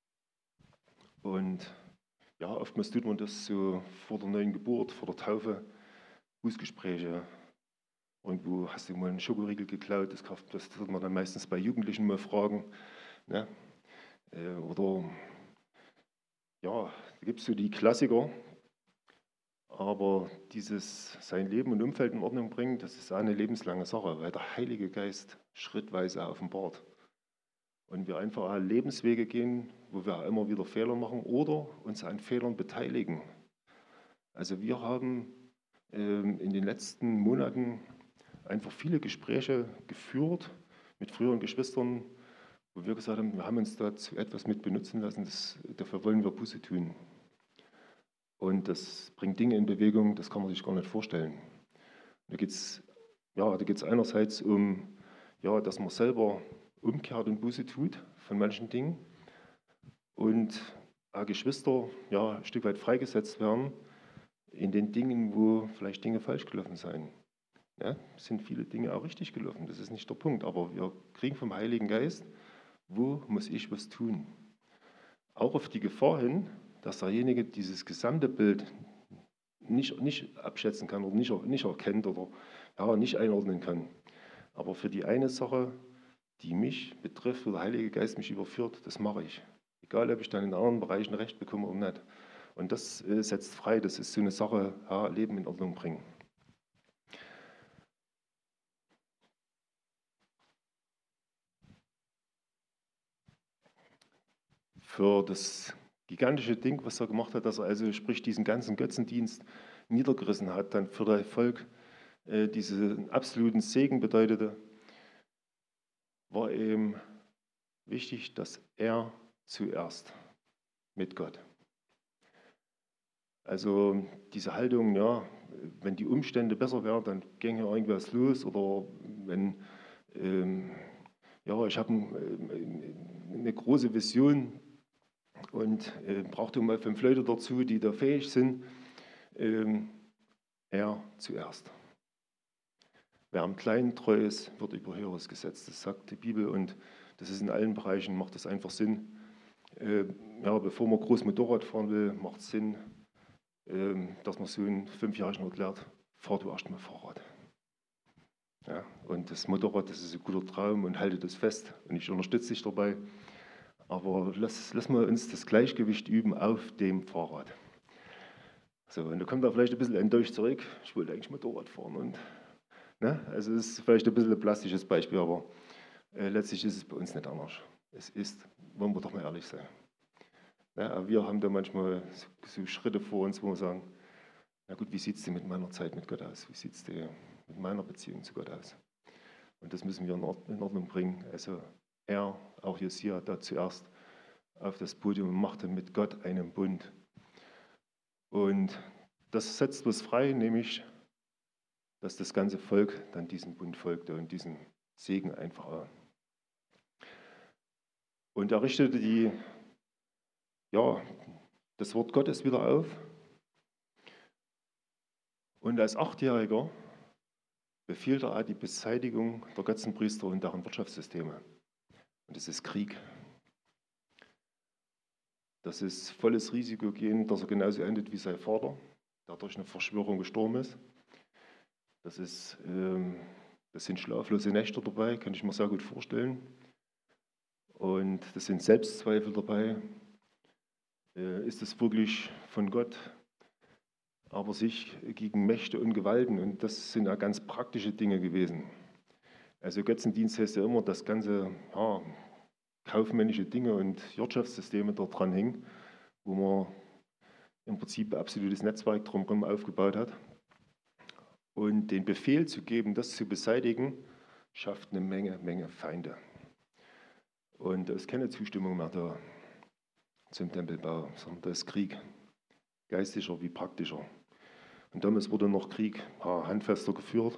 Und ja, oftmals tut man das so vor der neuen Geburt, vor der Taufe, Bußgespräche. Irgendwo hast du mal einen Schokoriegel geklaut, das, das wird man dann meistens bei Jugendlichen mal fragen. Ne? Oder ja, da gibt es so die Klassiker. Aber dieses sein Leben und Umfeld in Ordnung bringen, das ist eine lebenslange Sache, weil der Heilige Geist schrittweise offenbart. Und wir einfach Lebenswege gehen, wo wir immer wieder Fehler machen oder uns an Fehlern beteiligen. Also wir haben ähm, in den letzten Monaten einfach viele Gespräche geführt mit früheren Geschwistern, wo wir gesagt haben, wir haben uns dazu etwas mit benutzen lassen, das, dafür wollen wir Buße tun. Und das bringt Dinge in Bewegung, das kann man sich gar nicht vorstellen. Da geht es ja, da geht's einerseits um, ja, dass man selber umkehrt und Buße tut von manchen Dingen und äh, Geschwister ja, ein Stück weit freigesetzt werden in den Dingen, wo vielleicht Dinge falsch gelaufen sind. Ja, es sind viele Dinge auch richtig gelaufen, das ist nicht der Punkt, aber wir kriegen vom Heiligen Geist, wo muss ich was tun? Auch auf die Gefahr hin, dass derjenige dieses gesamte Bild nicht, nicht abschätzen kann oder nicht, nicht erkennt oder ja, nicht einordnen kann. Aber für die eine Sache, die mich betrifft, wo der Heilige Geist mich überführt, das mache ich. Egal, ob ich dann in anderen Bereichen Recht bekomme oder nicht. Und das äh, setzt frei, das ist so eine Sache, ja, Leben in Ordnung bringen. Für das gigantische Ding, was er gemacht hat, dass er also sprich diesen ganzen Götzendienst niedergerissen hat, dann für das Volk äh, diesen absoluten Segen bedeutete, war ihm wichtig, dass er zuerst mit Gott. Also diese Haltung, ja, wenn die Umstände besser wären, dann ginge irgendwas los. Oder wenn, ähm, ja, ich habe ein, eine große Vision und äh, brauchte mal fünf Leute dazu, die da fähig sind. Ähm, er zuerst. Wer am Kleinen treu ist, wird über Höheres gesetzt. Das sagt die Bibel und das ist in allen Bereichen, macht das einfach Sinn. Äh, ja, bevor man groß Motorrad fahren will, macht es Sinn, äh, dass man so einen Fünfjährigen erklärt, fahr du erst mal Fahrrad. Ja, und das Motorrad, das ist ein guter Traum und halte das fest und ich unterstütze dich dabei. Aber lass, lass mal uns das Gleichgewicht üben auf dem Fahrrad. So, und da kommt er vielleicht ein bisschen enttäuscht zurück. Ich wollte eigentlich Motorrad fahren. Und, ne? Also das ist vielleicht ein bisschen ein plastisches Beispiel, aber äh, letztlich ist es bei uns nicht anders. Es ist, wollen wir doch mal ehrlich sein. Ja, wir haben da manchmal so, so Schritte vor uns, wo wir sagen, na gut, wie sieht es denn mit meiner Zeit mit Gott aus? Wie sieht es denn mit meiner Beziehung zu Gott aus? Und das müssen wir in Ordnung bringen. Also er, auch Josia, da zuerst auf das Podium und machte mit Gott einen Bund. Und das setzt was frei, nämlich, dass das ganze Volk dann diesem Bund folgte und diesen Segen einfach an. Und er richtete die, ja, das Wort Gottes wieder auf. Und als Achtjähriger befiehlt er die Beseitigung der Götzenpriester und deren Wirtschaftssysteme. Und das ist Krieg. Das ist volles Risiko gehen, dass er genauso endet wie sein Vater, der durch eine Verschwörung gestorben ist. Das, ist, ähm, das sind schlaflose Nächte dabei, kann ich mir sehr gut vorstellen. Und das sind Selbstzweifel dabei. Äh, ist es wirklich von Gott? Aber sich gegen Mächte und Gewalten, und das sind ja ganz praktische Dinge gewesen. Also Götzendienst heißt ja immer, dass ganze ja, kaufmännische Dinge und Wirtschaftssysteme dort dran hängen, wo man im Prinzip ein absolutes Netzwerk drumherum aufgebaut hat. Und den Befehl zu geben, das zu beseitigen, schafft eine Menge, Menge Feinde. Und da ist keine Zustimmung mehr da zum Tempelbau, sondern da ist Krieg, geistlicher wie praktischer. Und damals wurde noch Krieg ja, handfester geführt.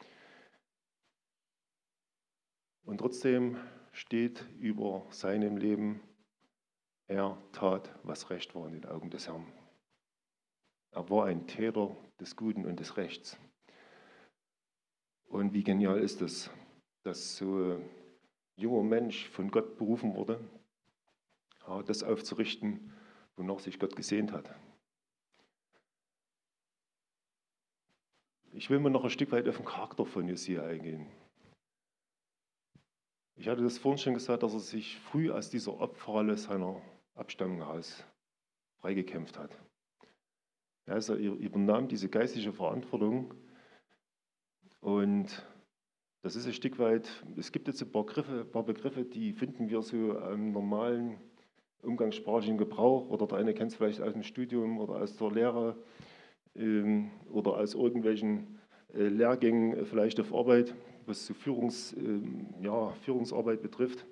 Und trotzdem steht über seinem Leben, er tat, was recht war in den Augen des Herrn. Er war ein Täter des Guten und des Rechts. Und wie genial ist es, dass so ein junger Mensch von Gott berufen wurde, das aufzurichten, wonach sich Gott gesehnt hat. Ich will mal noch ein Stück weit auf den Charakter von Josia eingehen. Ich hatte das vorhin schon gesagt, dass er sich früh aus dieser Opferrolle seiner Abstammung heraus freigekämpft hat. Also er übernahm diese geistliche Verantwortung und das ist ein Stück weit, es gibt jetzt ein paar Begriffe, ein paar Begriffe, die finden wir so im normalen umgangssprachlichen Gebrauch oder der eine kennt es vielleicht aus dem Studium oder aus der Lehre ähm, oder aus irgendwelchen äh, Lehrgängen äh, vielleicht auf Arbeit, was so Führungs, ähm, ja, Führungsarbeit betrifft.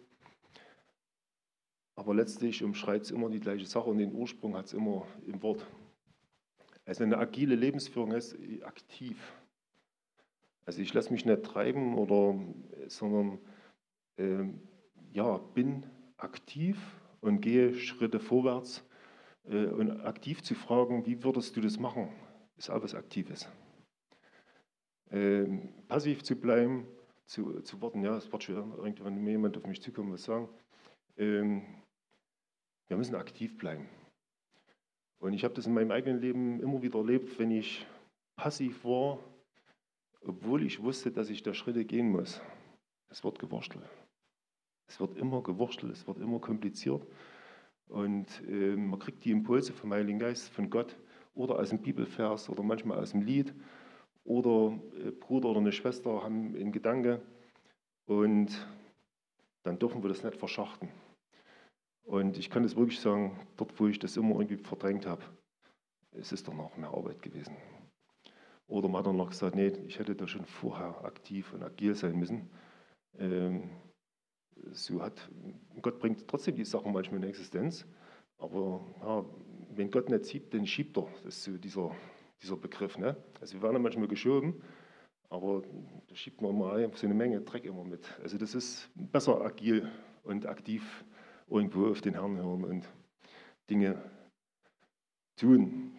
Aber letztlich umschreibt es immer die gleiche Sache und den Ursprung hat es immer im Wort. Also eine agile Lebensführung heißt aktiv. Also ich lasse mich nicht treiben, oder, sondern äh, ja, bin aktiv und gehe Schritte vorwärts. Äh, und aktiv zu fragen, wie würdest du das machen, ist auch was Aktives. Äh, passiv zu bleiben, zu, zu warten, ja, es wird schwer, irgendwann jemand auf mich zukommt und was sagen. Äh, wir müssen aktiv bleiben. Und ich habe das in meinem eigenen Leben immer wieder erlebt, wenn ich passiv war, obwohl ich wusste, dass ich da Schritte gehen muss. Es wird gewurschtelt. Es wird immer gewurschtelt, es wird immer kompliziert. Und äh, man kriegt die Impulse vom Heiligen Geist, von Gott oder aus dem Bibelvers oder manchmal aus dem Lied. Oder äh, Bruder oder eine Schwester haben einen Gedanke und dann dürfen wir das nicht verschachten. Und ich kann das wirklich sagen, dort wo ich das immer irgendwie verdrängt habe, es ist danach mehr Arbeit gewesen. Oder man hat dann noch gesagt, nee, ich hätte da schon vorher aktiv und agil sein müssen. Ähm, so hat, Gott bringt trotzdem die Sachen manchmal in Existenz, aber ja, wenn Gott nicht sieht, dann schiebt er. Das ist so dieser, dieser Begriff. Ne? Also wir werden ja manchmal geschoben, aber da schiebt man mal so eine Menge Dreck immer mit. Also das ist besser agil und aktiv irgendwo auf den Herrn hören und Dinge tun.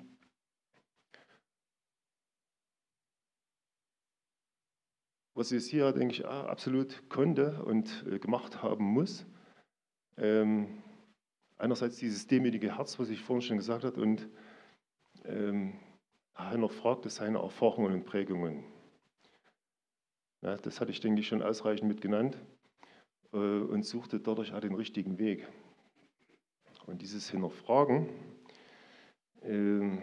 Was es hier, denke ich, absolut konnte und äh, gemacht haben muss. Ähm, einerseits dieses demütige Herz, was ich vorhin schon gesagt habe, und ähm, einer fragte seine Erfahrungen und Prägungen. Ja, das hatte ich, denke ich, schon ausreichend mit genannt äh, und suchte dadurch auch den richtigen Weg. Und dieses Hinterfragen, äh,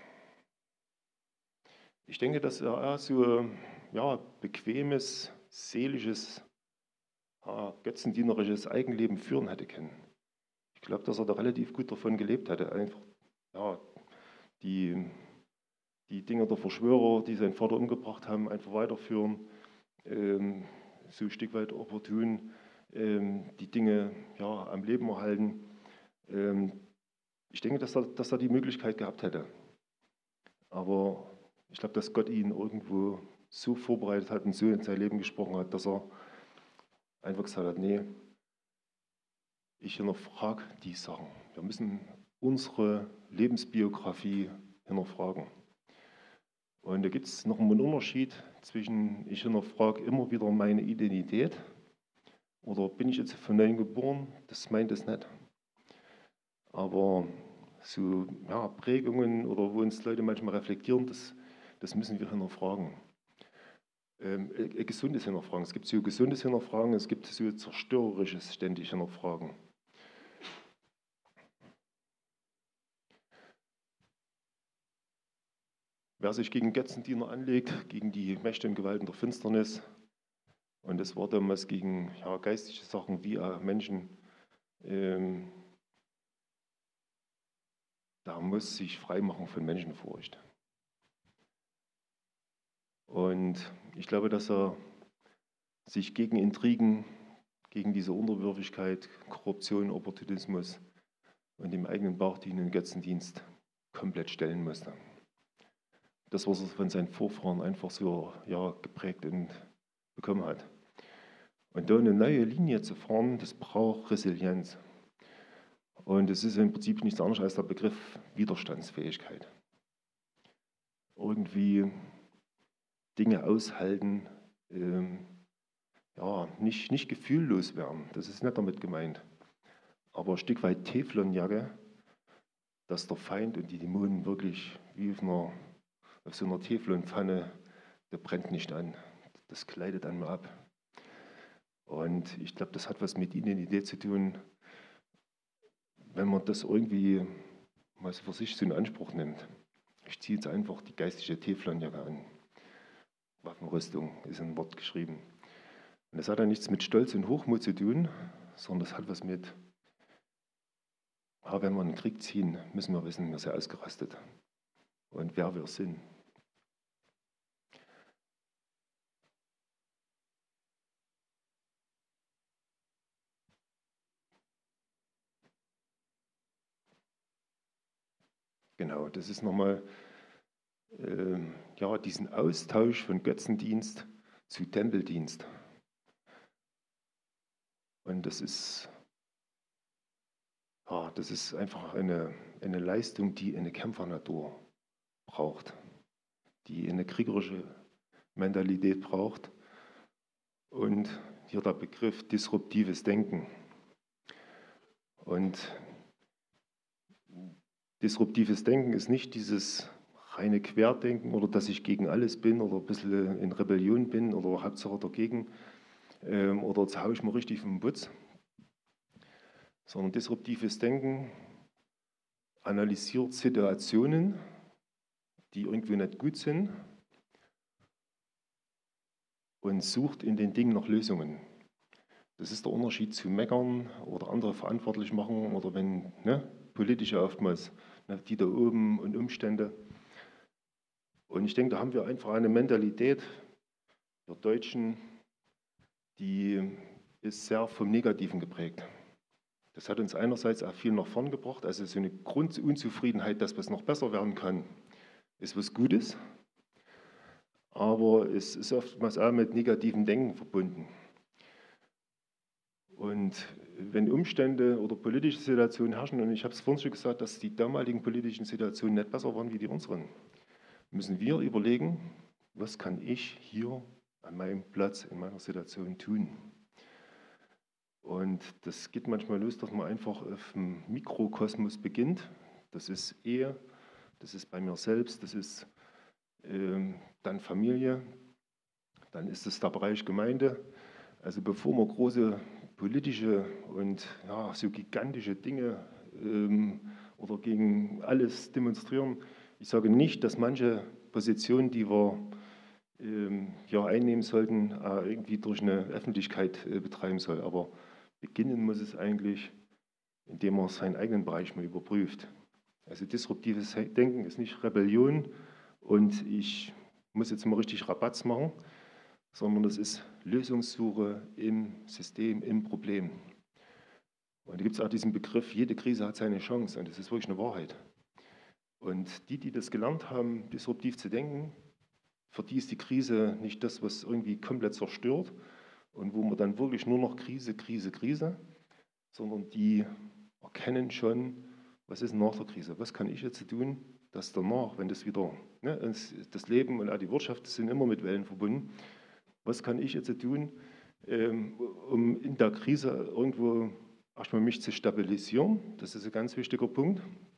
ich denke, dass er so ja, bequemes, seelisches, ja, götzendienerisches Eigenleben führen hätte können. Ich glaube, dass er da relativ gut davon gelebt hatte. Einfach ja, die, die Dinge der Verschwörer, die seinen Vater umgebracht haben, einfach weiterführen, ähm, so ein Stück weit opportun, ähm, die Dinge ja, am Leben erhalten. Ähm, ich denke, dass er, dass er die Möglichkeit gehabt hätte. Aber ich glaube, dass Gott ihn irgendwo so vorbereitet hat und so in sein Leben gesprochen hat, dass er einfach gesagt hat, nee, ich hinterfrage die Sachen. Wir müssen unsere Lebensbiografie hinterfragen. Und da gibt es noch einen Unterschied zwischen, ich hinterfrage immer wieder meine Identität oder bin ich jetzt von neuem geboren, das meint es nicht. Aber so ja, Prägungen oder wo uns Leute manchmal reflektieren, das, das müssen wir hinterfragen. Ähm, ein gesundes Hinterfragen. Es gibt so gesundes Hinterfragen, es gibt so zerstörerisches ständig Hinterfragen. Wer sich gegen Götzendiener anlegt, gegen die Mächte und Gewalten der Finsternis, und das war damals gegen ja, geistige Sachen wie auch Menschen, ähm, da muss sich freimachen von Menschenfurcht. Und ich glaube, dass er sich gegen Intrigen, gegen diese Unterwürfigkeit, Korruption, Opportunismus und dem eigenen bauchdienenden Götzendienst komplett stellen musste. Das, was er von seinen Vorfahren einfach so ja, geprägt und bekommen hat. Und da eine neue Linie zu fahren, das braucht Resilienz. Und es ist im Prinzip nichts anderes als der Begriff Widerstandsfähigkeit. Irgendwie Dinge aushalten, ähm, ja, nicht, nicht gefühllos werden, das ist nicht damit gemeint. Aber ein Stück weit Teflonjacke, dass der Feind und die Dämonen wirklich wie auf, einer, auf so einer Teflonpfanne, der brennt nicht an, das gleitet einmal ab. Und ich glaube, das hat was mit Identität zu tun, wenn man das irgendwie mal für sich so in Anspruch nimmt. Ich ziehe jetzt einfach die geistige Teflonjacke an. Waffenrüstung ist ein Wort geschrieben. Und das hat ja nichts mit Stolz und Hochmut zu tun, sondern das hat was mit, ja, wenn wir in den Krieg ziehen, müssen wir wissen, wir sind ausgerastet und wer wir sind. Genau, das ist nochmal äh, ja, diesen Austausch von Götzendienst zu Tempeldienst. Und das ist, ja, das ist einfach eine, eine Leistung, die eine Kämpfernatur braucht, die eine kriegerische Mentalität braucht. Und hier der Begriff disruptives Denken. Und disruptives Denken ist nicht dieses reine Querdenken oder dass ich gegen alles bin oder ein bisschen in Rebellion bin oder Hauptsache dagegen ähm, oder jetzt haue ich mal richtig vom Putz, sondern disruptives Denken analysiert Situationen, die irgendwie nicht gut sind und sucht in den Dingen nach Lösungen. Das ist der Unterschied zu meckern oder andere verantwortlich machen oder wenn ne, politische oftmals, ne, die da oben und Umstände. Und ich denke, da haben wir einfach eine Mentalität, wir Deutschen, die ist sehr vom Negativen geprägt. Das hat uns einerseits auch viel nach vorn gebracht, also so eine Grundunzufriedenheit, dass was noch besser werden kann, ist was Gutes, aber es ist oftmals auch mit negativem Denken verbunden. Und wenn Umstände oder politische Situationen herrschen, und ich habe es vorhin schon gesagt, dass die damaligen politischen Situationen nicht besser waren wie die unseren, müssen wir überlegen, was kann ich hier an meinem Platz, in meiner Situation tun. Und das geht manchmal los, dass man einfach auf dem Mikrokosmos beginnt. Das ist Ehe, das ist bei mir selbst, das ist ähm, dann Familie, dann ist es der Bereich Gemeinde. Also bevor wir große politische und ja, so gigantische Dinge ähm, oder gegen alles demonstrieren, ich sage nicht, dass manche Positionen, die wir ähm, ja, einnehmen sollten, äh, irgendwie durch eine Öffentlichkeit äh, betreiben soll. Aber beginnen muss es eigentlich, indem man seinen eigenen Bereich mal überprüft. Also disruptives Denken ist nicht Rebellion und ich muss jetzt mal richtig Rabatz machen, sondern das ist Lösungssuche im System, im Problem. Und da gibt es auch diesen Begriff, jede Krise hat seine Chance und das ist wirklich eine Wahrheit. Und die, die das gelernt haben, disruptiv zu denken, für die ist die Krise nicht das, was irgendwie komplett zerstört und wo man dann wirklich nur noch Krise, Krise, Krise, sondern die erkennen schon, was ist nach der Krise, was kann ich jetzt tun, dass danach, wenn das wieder, ne, das Leben und auch die Wirtschaft sind immer mit Wellen verbunden, was kann ich jetzt tun, ähm, um in der Krise irgendwo erstmal mich zu stabilisieren, das ist ein ganz wichtiger Punkt.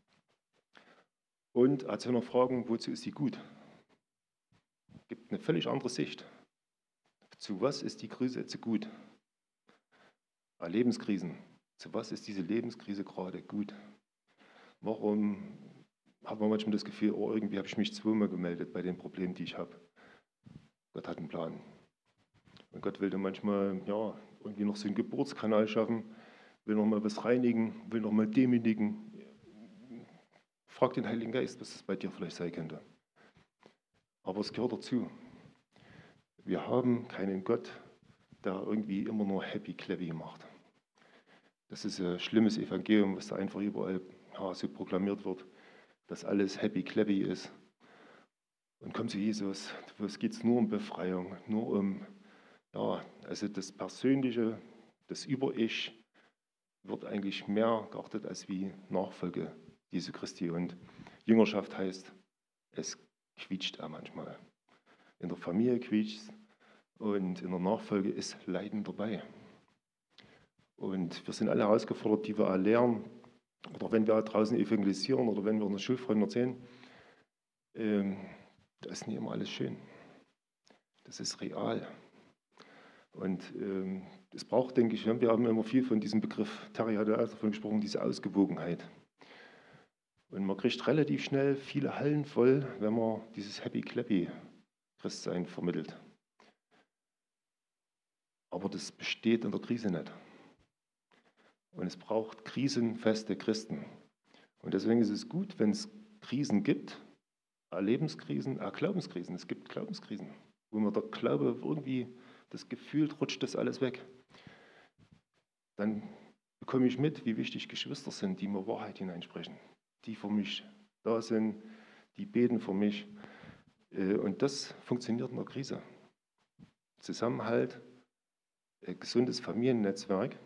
Und also noch fragen, wozu ist die gut? Es gibt eine völlig andere Sicht. Zu was ist die Krise jetzt gut? Ah, Lebenskrisen. Zu was ist diese Lebenskrise gerade gut? Warum hat man manchmal das Gefühl, oh, irgendwie habe ich mich zweimal gemeldet bei den Problemen, die ich habe? Gott hat einen Plan. Und Gott will dann manchmal ja, irgendwie noch so einen Geburtskanal schaffen, will noch mal was reinigen, will noch mal demütigen. Frag den Heiligen Geist, was das bei dir vielleicht sein könnte. Aber es gehört dazu. Wir haben keinen Gott, der irgendwie immer nur happy clappy macht. Das ist ein schlimmes Evangelium, was da einfach überall ja, so proklamiert wird, dass alles happy clappy ist. Und komm zu Jesus, es geht nur um Befreiung, nur um, ja, also das Persönliche, das Über-Ich wird eigentlich mehr geachtet als wie Nachfolge Jesu Christi. Und Jüngerschaft heißt, es quietscht auch manchmal. In der Familie quietscht es und in der Nachfolge ist Leiden dabei. Und wir sind alle herausgefordert, die wir auch lernen, oder wenn wir draußen evangelisieren oder wenn wir unseren Schulfreunden erzählen, ähm, da ist nicht immer alles schön. Das ist real. Und ähm, es braucht, denke ich, wir haben immer viel von diesem Begriff, Terry hat ja auch davon gesprochen, diese Ausgewogenheit. Und man kriegt relativ schnell viele Hallen voll, wenn man dieses Happy-Clappy-Christsein vermittelt. Aber das besteht in der Krise nicht. Und es braucht krisenfeste Christen. Und deswegen ist es gut, wenn es Krisen gibt, auch Lebenskrisen, auch Glaubenskrisen. Es gibt Glaubenskrisen, wo man der Glaube irgendwie das Gefühl rutscht das alles weg. Dann bekomme ich mit, wie wichtig Geschwister sind, die mir Wahrheit hineinsprechen, die für mich da sind, die beten für mich. Und das funktioniert in der Krise. Zusammenhalt, gesundes Familiennetzwerk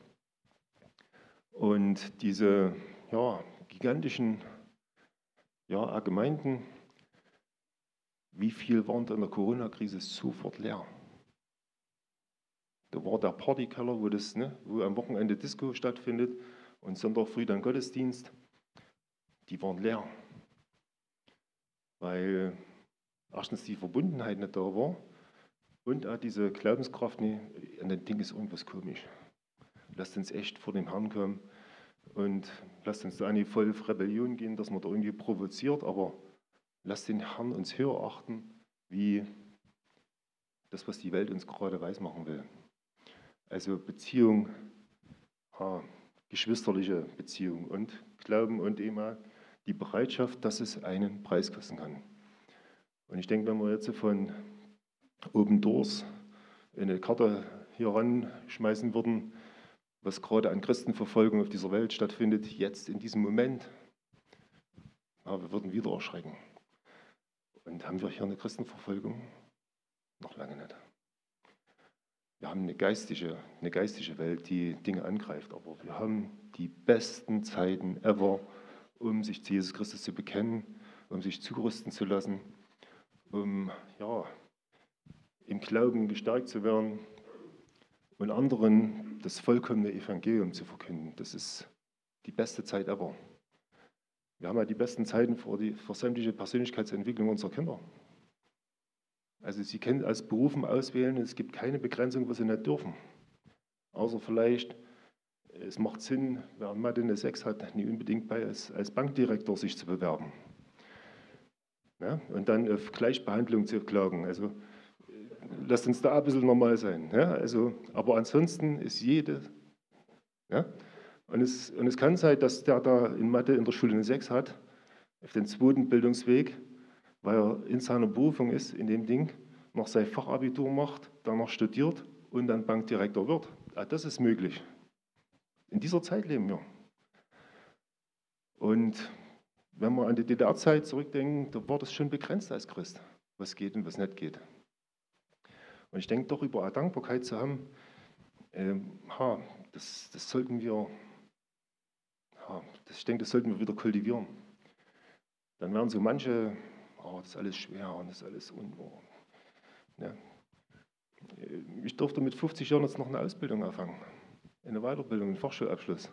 und diese ja, gigantischen ja, Gemeinden, wie viel waren da in der Corona-Krise sofort leer? Da war der Partykeller, wo, das, ne, wo am Wochenende Disco stattfindet und Sonntag früh dann Gottesdienst, die waren leer. Weil erstens die Verbundenheit nicht da war und auch diese Glaubenskraft, nee, an dem Ding ist irgendwas komisch. Lasst uns echt vor dem Herrn kommen und lasst uns da nicht voll auf Rebellion gehen, dass man da irgendwie provoziert, aber lasst den Herrn uns höher achten, wie das, was die Welt uns gerade weismachen will. Also Beziehung, ja, geschwisterliche Beziehung und Glauben und immer die Bereitschaft, dass es einen Preis kosten kann. Und ich denke, wenn wir jetzt von oben durch eine Karte hier ranschmeißen würden, was gerade an Christenverfolgung auf dieser Welt stattfindet, jetzt in diesem Moment, ja, wir würden wieder erschrecken. Und haben wir hier eine Christenverfolgung? Noch lange nicht. Wir haben eine geistige, eine geistige Welt, die Dinge angreift, aber wir haben die besten Zeiten ever, um sich zu Jesus Christus zu bekennen, um sich zurüsten zu lassen, um ja, im Glauben gestärkt zu werden und anderen das vollkommene Evangelium zu verkünden. Das ist die beste Zeit ever. Wir haben ja die besten Zeiten für die für sämtliche Persönlichkeitsentwicklung unserer Kinder. Also sie können als Berufen auswählen, es gibt keine Begrenzung, was sie nicht dürfen. Außer vielleicht, es macht Sinn, wer Mathe eine sechs hat, nicht unbedingt bei als, als Bankdirektor sich zu bewerben. Ja, und dann auf Gleichbehandlung zu klagen. Also lasst uns da ein bisschen normal sein. Ja, also, aber ansonsten ist jede... Ja, und, es, und es kann sein, dass der da in Mathe in der Schule eine sechs hat, auf den zweiten Bildungsweg, weil er in seiner Berufung ist, in dem Ding, noch sein Fachabitur macht, dann noch studiert und dann Bankdirektor wird. Ja, das ist möglich. In dieser Zeit leben wir. Und wenn wir an die D D R-Zeit zurückdenken, da war das schon begrenzt als Christ, was geht und was nicht geht. Und ich denke, doch über eine Dankbarkeit zu haben, äh, ha, das, das sollten wir, ha, das, ich denke, das sollten wir wieder kultivieren. Dann werden so manche, oh, das ist alles schwer und das ist alles un... Oh, ja. Ich durfte mit fünfzig Jahren jetzt noch eine Ausbildung anfangen, eine Weiterbildung, einen Fachschulabschluss.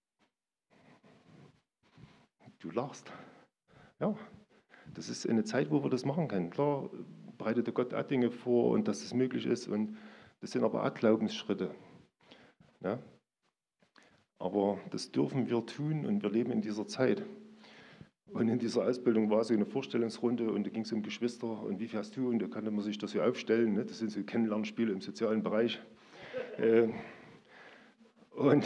Du lachst. Ja, das ist eine Zeit, wo wir das machen können. Klar, bereitet Gott auch Dinge vor und dass es möglich ist. Und das sind aber auch Glaubensschritte. Ja? Aber das dürfen wir tun und wir leben in dieser Zeit. Und in dieser Ausbildung war so eine Vorstellungsrunde und da ging es um Geschwister und wie viel hast du? Und da konnte man sich das so aufstellen. Ne? Das sind so Kennenlernspiele im sozialen Bereich. äh, und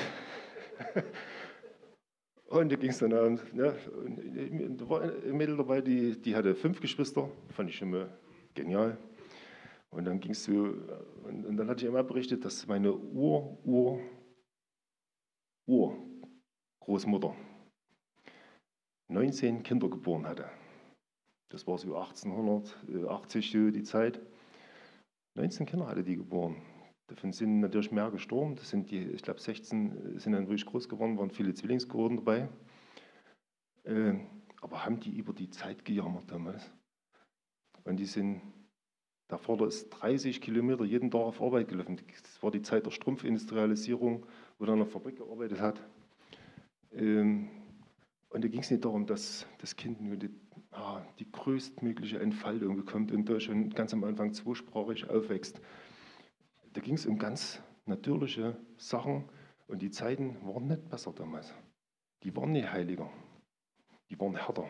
Und da ging es dann um, ne, und da war ein Mädel dabei, die, die hatte fünf Geschwister, fand ich schon mal genial. Und dann ging es so, und, und dann hatte ich immer berichtet, dass meine Ur, Ur, Ur Großmutter neunzehn Kinder geboren hatte. Das war so achtzehnhundertachtzig, so die Zeit. neunzehn Kinder hatte die geboren. Davon sind natürlich mehr gestorben. Das sind die, ich glaube, sechzehn sind dann wirklich groß geworden, waren viele Zwillingsgeburten dabei. Äh, aber haben die über die Zeit gejammert damals. Und die sind, der Vater ist dreißig Kilometer jeden Tag auf Arbeit gelaufen. Das war die Zeit der Strumpfindustrialisierung, wo er in der Fabrik gearbeitet hat. Ähm, und da ging es nicht darum, dass das Kind nur die, ah, die größtmögliche Entfaltung bekommt und da schon ganz am Anfang zweisprachig aufwächst. Da ging es um ganz natürliche Sachen und die Zeiten waren nicht besser damals. Die waren nicht heiliger, die waren härter.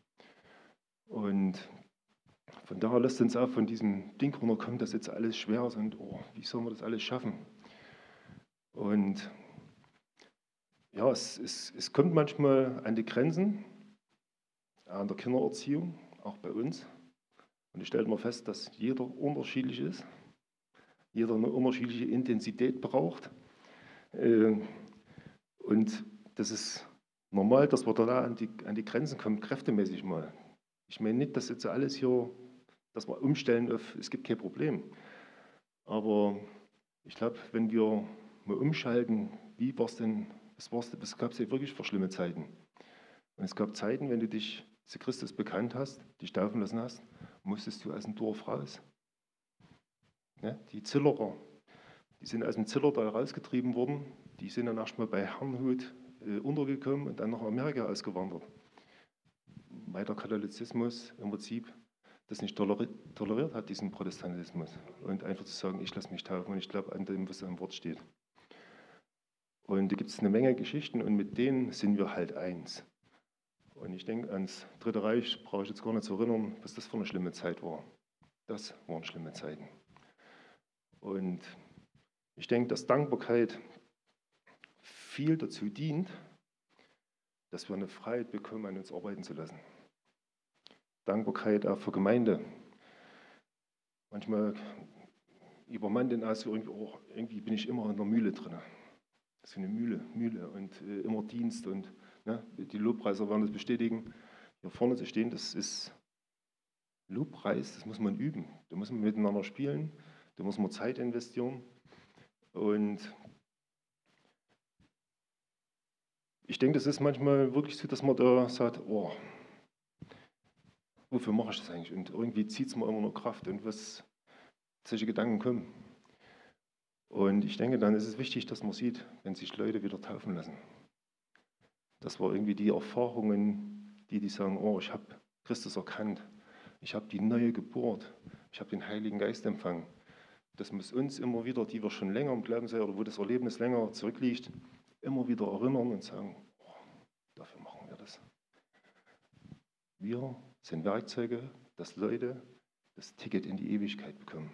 Und von daher lässt uns auch von diesem Ding runterkommen, dass jetzt alles schwer ist und oh, wie sollen wir das alles schaffen? Und ja, es, es, es kommt manchmal an die Grenzen an der Kindererziehung, auch bei uns. Und ich stelle mal fest, dass jeder unterschiedlich ist. Jeder eine unterschiedliche Intensität braucht. Und das ist normal, dass wir da an die, an die Grenzen kommen, kräftemäßig mal. Ich meine nicht, dass jetzt alles hier, dass wir umstellen auf, es gibt kein Problem. Aber ich glaube, wenn wir mal umschalten, wie war es denn, was, war's, was gab es denn wirklich für schlimme Zeiten? Und es gab Zeiten, wenn du dich zu Christus bekannt hast, dich taufen lassen hast, musstest du aus dem Dorf raus. Ja, die Zillerer, die sind aus dem Zillertal rausgetrieben worden, die sind dann erstmal bei Herrnhut äh, untergekommen und dann nach Amerika ausgewandert. Weil der Katholizismus im Prinzip das nicht toleriert, toleriert hat, diesen Protestantismus. Und einfach zu sagen, ich lasse mich taufen und ich glaube an dem, was im Wort steht. Und da gibt es eine Menge Geschichten und mit denen sind wir halt eins. Und ich denke, ans Dritte Reich brauche ich jetzt gar nicht zu erinnern, was das für eine schlimme Zeit war. Das waren schlimme Zeiten. Und ich denke, dass Dankbarkeit viel dazu dient, dass wir eine Freiheit bekommen, an uns arbeiten zu lassen. Dankbarkeit auch für Gemeinde. Manchmal übermannt den also irgendwie, oh, irgendwie bin ich immer in der Mühle drin. Das ist eine Mühle, Mühle und äh, immer Dienst und ne, die Lobpreiser werden das bestätigen. Hier vorne zu stehen, das ist Lobpreis, das muss man üben. Da muss man miteinander spielen, da muss man Zeit investieren. Und ich denke, das ist manchmal wirklich so, dass man da sagt, oh, wofür mache ich das eigentlich? Und irgendwie zieht es mir immer noch Kraft und was solche Gedanken kommen. Und ich denke, dann ist es wichtig, dass man sieht, wenn sich Leute wieder taufen lassen. Das war irgendwie die Erfahrungen, die die sagen, oh, ich habe Christus erkannt, ich habe die neue Geburt, ich habe den Heiligen Geist empfangen. Das muss uns immer wieder, die wir schon länger im Glauben sind oder wo das Erlebnis länger zurückliegt, immer wieder erinnern und sagen, oh, dafür machen wir das. Wir sind Werkzeuge, dass Leute das Ticket in die Ewigkeit bekommen.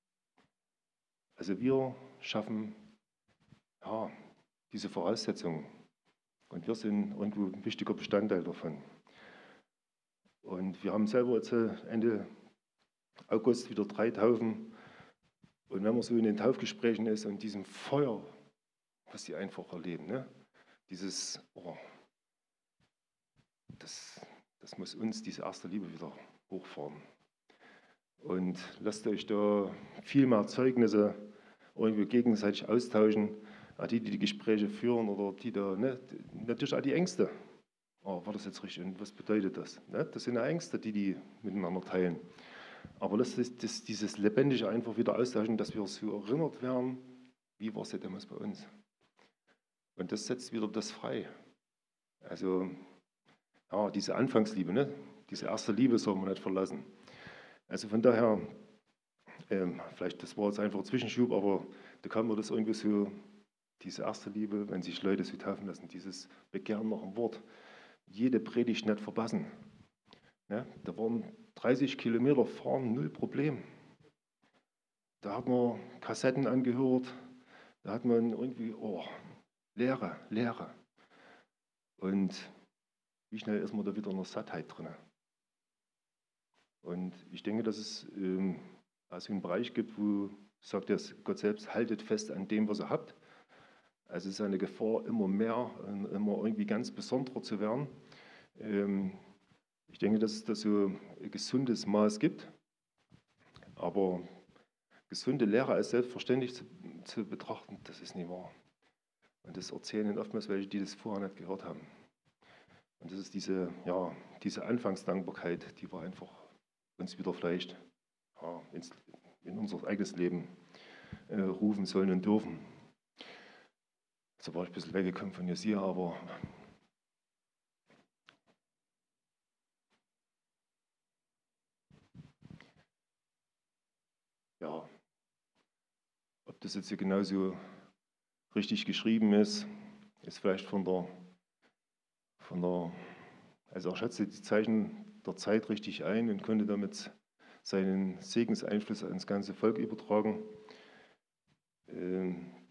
Also wir schaffen ja, diese Voraussetzungen und wir sind irgendwo ein wichtiger Bestandteil davon. Und wir haben selber jetzt Ende August wieder drei Taufen. Und wenn man so in den Taufgesprächen ist und diesem Feuer, was sie einfach erleben, ne? Dieses, oh, das, das muss uns diese erste Liebe wieder hochfahren. Und lasst euch da viel mehr Zeugnisse irgendwie gegenseitig austauschen, auch die, die die Gespräche führen oder die da, ne? Natürlich auch die Ängste. Oh, war das jetzt richtig und was bedeutet das? Ne? Das sind ja Ängste, die die miteinander teilen. Aber lasst uns das, dieses Lebendige einfach wieder austauschen, dass wir so erinnert werden, wie war es denn damals bei uns? Und das setzt wieder das frei. Also, ja, diese Anfangsliebe, ne? Diese erste Liebe soll man nicht verlassen. Also von daher, ähm, vielleicht, das war jetzt einfach ein Zwischenschub, aber da kann man das irgendwie so, diese erste Liebe, wenn sich Leute so taufen lassen, dieses Begehren nach dem Wort, jede Predigt nicht verpassen. Ja, da waren dreißig Kilometer fahren, null Problem. Da hat man Kassetten angehört, da hat man irgendwie, oh, Leere, Leere. Und wie schnell ist man da wieder in der Sattheit drin? Und ich denke, dass es ähm, also einen Bereich gibt, wo sagt das Gott selbst, haltet fest an dem, was ihr habt. Also es ist eine Gefahr, immer mehr, immer irgendwie ganz besonderer zu werden. Ähm, ich denke, dass es da so ein gesundes Maß gibt, aber gesunde Lehre als selbstverständlich zu, zu betrachten, das ist nicht wahr. Und das erzählen oftmals welche, die das vorher nicht gehört haben. Und das ist diese, ja, diese Anfangsdankbarkeit, die wir einfach uns wieder vielleicht ja, ins, in unser eigenes Leben äh, rufen sollen und dürfen. So war ich ein bisschen weggekommen von Josia, aber ja, ob das jetzt hier genauso richtig geschrieben ist, ist vielleicht von der, von der also er schätzte die Zeichen der Zeit richtig ein und konnte damit seinen Segenseinfluss ans ganze Volk übertragen. Ähm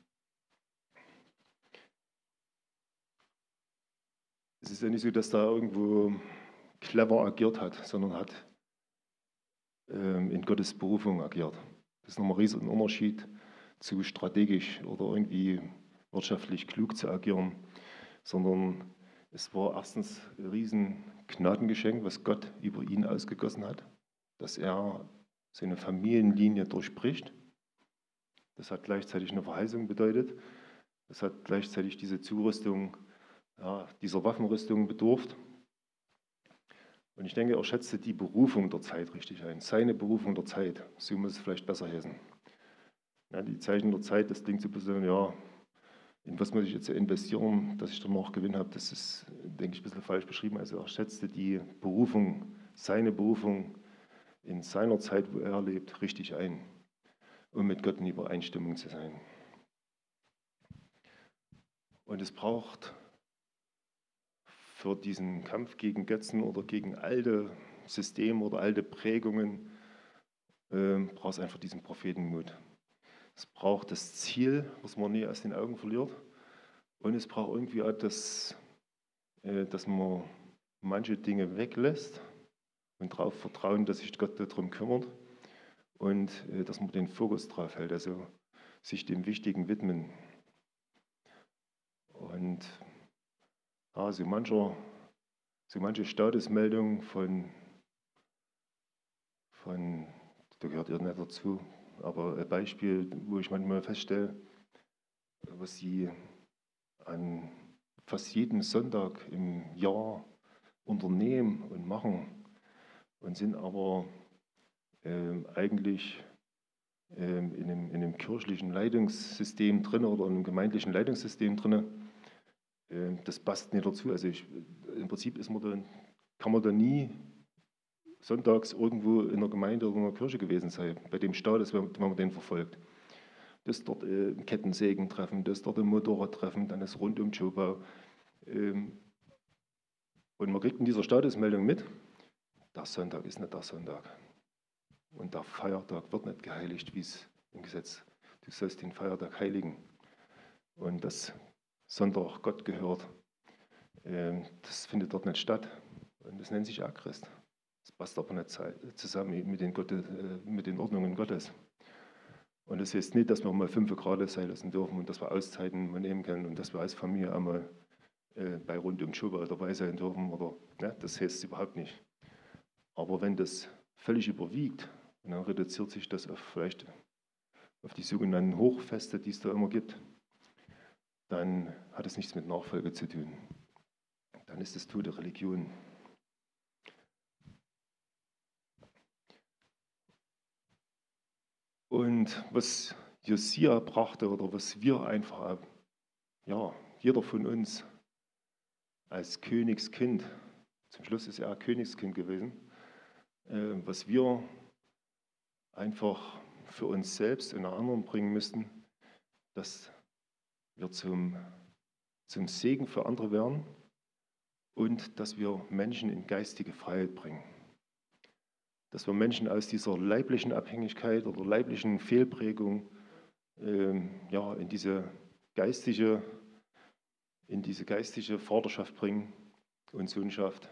es ist ja nicht so, dass da irgendwo clever agiert hat, sondern hat ähm, in Gottes Berufung agiert. Das ist nochmal ein riesiger Unterschied zu strategisch oder irgendwie wirtschaftlich klug zu agieren, sondern es war erstens ein riesen Gnadengeschenk, was Gott über ihn ausgegossen hat, dass er seine Familienlinie durchbricht. Das hat gleichzeitig eine Verheißung bedeutet. Das hat gleichzeitig diese Zurüstung, ja, dieser Waffenrüstung bedurft. Und ich denke, er schätzte die Berufung der Zeit richtig ein. Seine Berufung der Zeit, so muss es vielleicht besser heißen. Ja, die Zeichen der Zeit, das klingt so ein bisschen, ja, in was muss ich jetzt investieren, dass ich danach Gewinn habe, das ist, denke ich, ein bisschen falsch beschrieben. Also er schätzte die Berufung, seine Berufung in seiner Zeit, wo er lebt, richtig ein, um mit Gott in Übereinstimmung zu sein. Und es braucht für diesen Kampf gegen Götzen oder gegen alte Systeme oder alte Prägungen, äh, braucht es einfach diesen Prophetenmut. Es braucht das Ziel, was man nie aus den Augen verliert. Und es braucht irgendwie auch das, äh, dass man manche Dinge weglässt und darauf vertrauen, dass sich Gott darum kümmert und äh, dass man den Fokus drauf hält, also sich dem Wichtigen widmen. Und ja, so, mancher, so manche Statusmeldung von, von, da gehört ihr nicht dazu, aber ein Beispiel, wo ich manchmal feststelle, was sie an fast jedem Sonntag im Jahr unternehmen und machen und sind aber äh, eigentlich äh, in, einem, in einem kirchlichen Leitungssystem drin oder in einem gemeindlichen Leitungssystem drin. Äh, das passt nicht dazu. Also ich, im Prinzip ist man da, kann man da nie sonntags irgendwo in der Gemeinde oder in der Kirche gewesen sein, bei dem Status, wenn man den verfolgt. Das dort äh, Kettensägen treffen, das dort ein Motorrad treffen, dann das rund um Schobau. Ähm, und man kriegt in dieser Statusmeldung mit, der Sonntag ist nicht der Sonntag. Und der Feiertag wird nicht geheiligt, wie es im Gesetz. Du sollst den Feiertag heiligen. Und das Sonntag Gott gehört, ähm, das findet dort nicht statt. Und das nennt sich Achrist. Das passt aber nicht zusammen mit den, Gott, äh, mit den Ordnungen Gottes. Und das heißt nicht, dass wir mal fünf Grad sein lassen dürfen und dass wir Auszeiten mal nehmen können und dass wir als Familie einmal äh, bei rund um Schobau dabei sein dürfen. Oder, ne, das heißt es überhaupt nicht. Aber wenn das völlig überwiegt, und dann reduziert sich das auf vielleicht auf die sogenannten Hochfeste, die es da immer gibt, dann hat es nichts mit Nachfolge zu tun. Dann ist es tote Religion. Und was Josia brachte oder was wir einfach, ja, jeder von uns als Königskind, zum Schluss ist er Königskind gewesen, äh, was wir einfach für uns selbst und anderen bringen müssten, dass wir zum, zum Segen für andere werden und dass wir Menschen in geistige Freiheit bringen. Dass wir Menschen aus dieser leiblichen Abhängigkeit oder leiblichen Fehlprägung ähm, ja, in diese geistige, in diese geistige Vaterschaft bringen und Sohnschaft.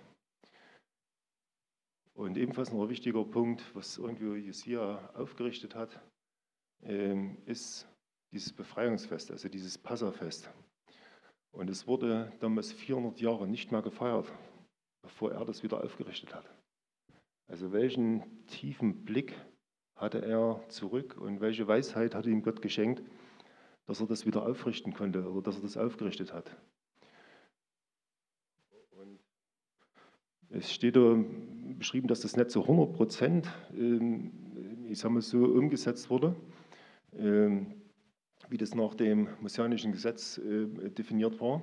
Und ebenfalls noch ein wichtiger Punkt, was irgendwie Josia aufgerichtet hat, ähm, ist dieses Befreiungsfest, also dieses Passafest. Und es wurde damals vierhundert Jahre nicht mehr gefeiert, bevor er das wieder aufgerichtet hat. Also welchen tiefen Blick hatte er zurück und welche Weisheit hatte ihm Gott geschenkt, dass er das wieder aufrichten konnte oder dass er das aufgerichtet hat. Und es steht da beschrieben, dass das nicht zu hundert Prozent, ich sage mal so, umgesetzt wurde, wie das nach dem messianischen Gesetz definiert war.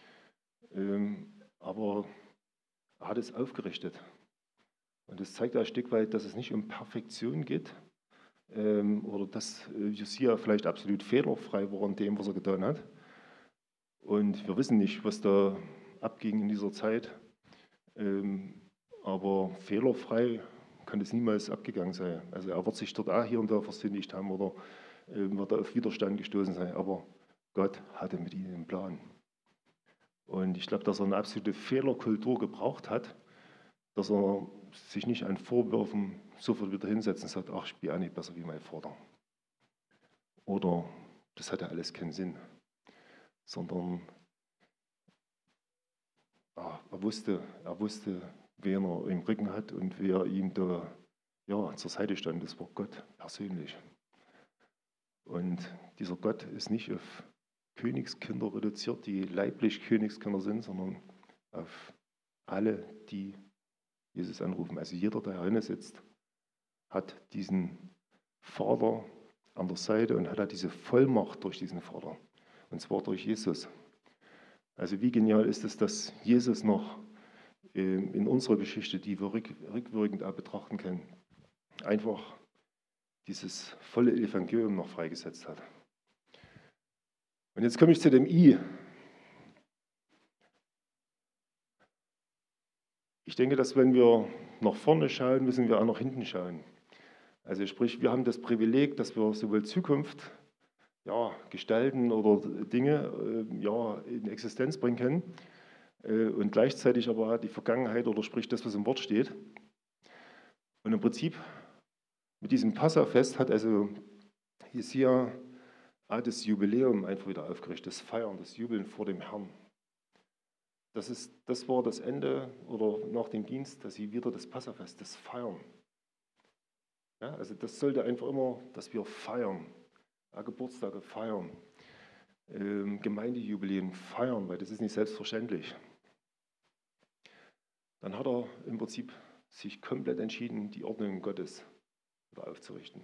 Aber er hat es aufgerichtet. Und das zeigt ein Stück weit, dass es nicht um Perfektion geht ähm, oder dass Josia vielleicht absolut fehlerfrei war in dem, was er getan hat. Und wir wissen nicht, was da abging in dieser Zeit, ähm, aber fehlerfrei kann es niemals abgegangen sein. Also er wird sich dort auch hier und da versündigt haben oder äh, wird auf Widerstand gestoßen sein, aber Gott hatte mit ihnen einen Plan. Und ich glaube, dass er eine absolute Fehlerkultur gebraucht hat, dass er sich nicht an Vorwürfen sofort wieder hinsetzen und sagt, ach, ich bin auch nicht besser wie mein Vater. Oder das hatte alles keinen Sinn. Sondern ah, er wusste, er wusste, wen er im Rücken hat und wer ihm da ja, zur Seite stand. Das war Gott persönlich. Und dieser Gott ist nicht auf Königskinder reduziert, die leiblich Königskinder sind, sondern auf alle, die Jesus anrufen. Also jeder, der hier sitzt, hat diesen Vater an der Seite und hat diese Vollmacht durch diesen Vater. Und zwar durch Jesus. Also wie genial ist es, dass Jesus noch in unserer Geschichte, die wir rückwirkend auch betrachten können, einfach dieses volle Evangelium noch freigesetzt hat. Und jetzt komme ich zu dem I. Ich denke, dass wenn wir nach vorne schauen, müssen wir auch nach hinten schauen. Also sprich, wir haben das Privileg, dass wir sowohl Zukunft ja, gestalten oder Dinge äh, ja, in Existenz bringen können äh, und gleichzeitig aber die Vergangenheit oder sprich das, was im Wort steht. Und im Prinzip mit diesem Passafest hat also Jesaja das Jubiläum einfach wieder aufgerichtet, das Feiern, das Jubeln vor dem Herrn. Das, ist, das war das Ende oder nach dem Dienst, dass sie wieder das Passafest, das Feiern. Ja, also das sollte einfach immer, dass wir feiern, ja, Geburtstage feiern, ähm, Gemeindejubiläen feiern, weil das ist nicht selbstverständlich. Dann hat er im Prinzip sich komplett entschieden, die Ordnung Gottes wieder aufzurichten.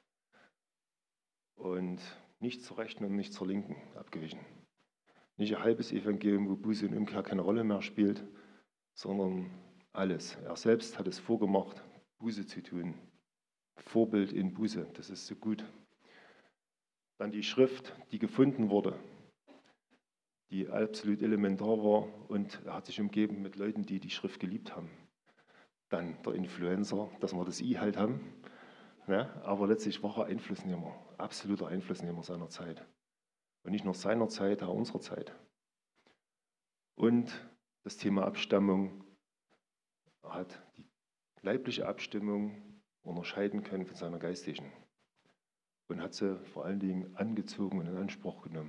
Und nicht zur Rechten und nicht zur Linken abgewichen. Nicht ein halbes Evangelium, wo Buße und Umkehr keine Rolle mehr spielt, sondern alles. Er selbst hat es vorgemacht, Buße zu tun. Vorbild in Buße, das ist so gut. Dann die Schrift, die gefunden wurde, die absolut elementar war und er hat sich umgeben mit Leuten, die die Schrift geliebt haben. Dann der Influencer, dass wir das I halt haben, ja, aber letztlich war er Einflussnehmer, absoluter Einflussnehmer seiner Zeit. Und nicht nur seiner Zeit, auch unserer Zeit. Und das Thema Abstammung, er hat die leibliche Abstimmung unterscheiden können von seiner geistlichen und hat sie vor allen Dingen angezogen und in Anspruch genommen.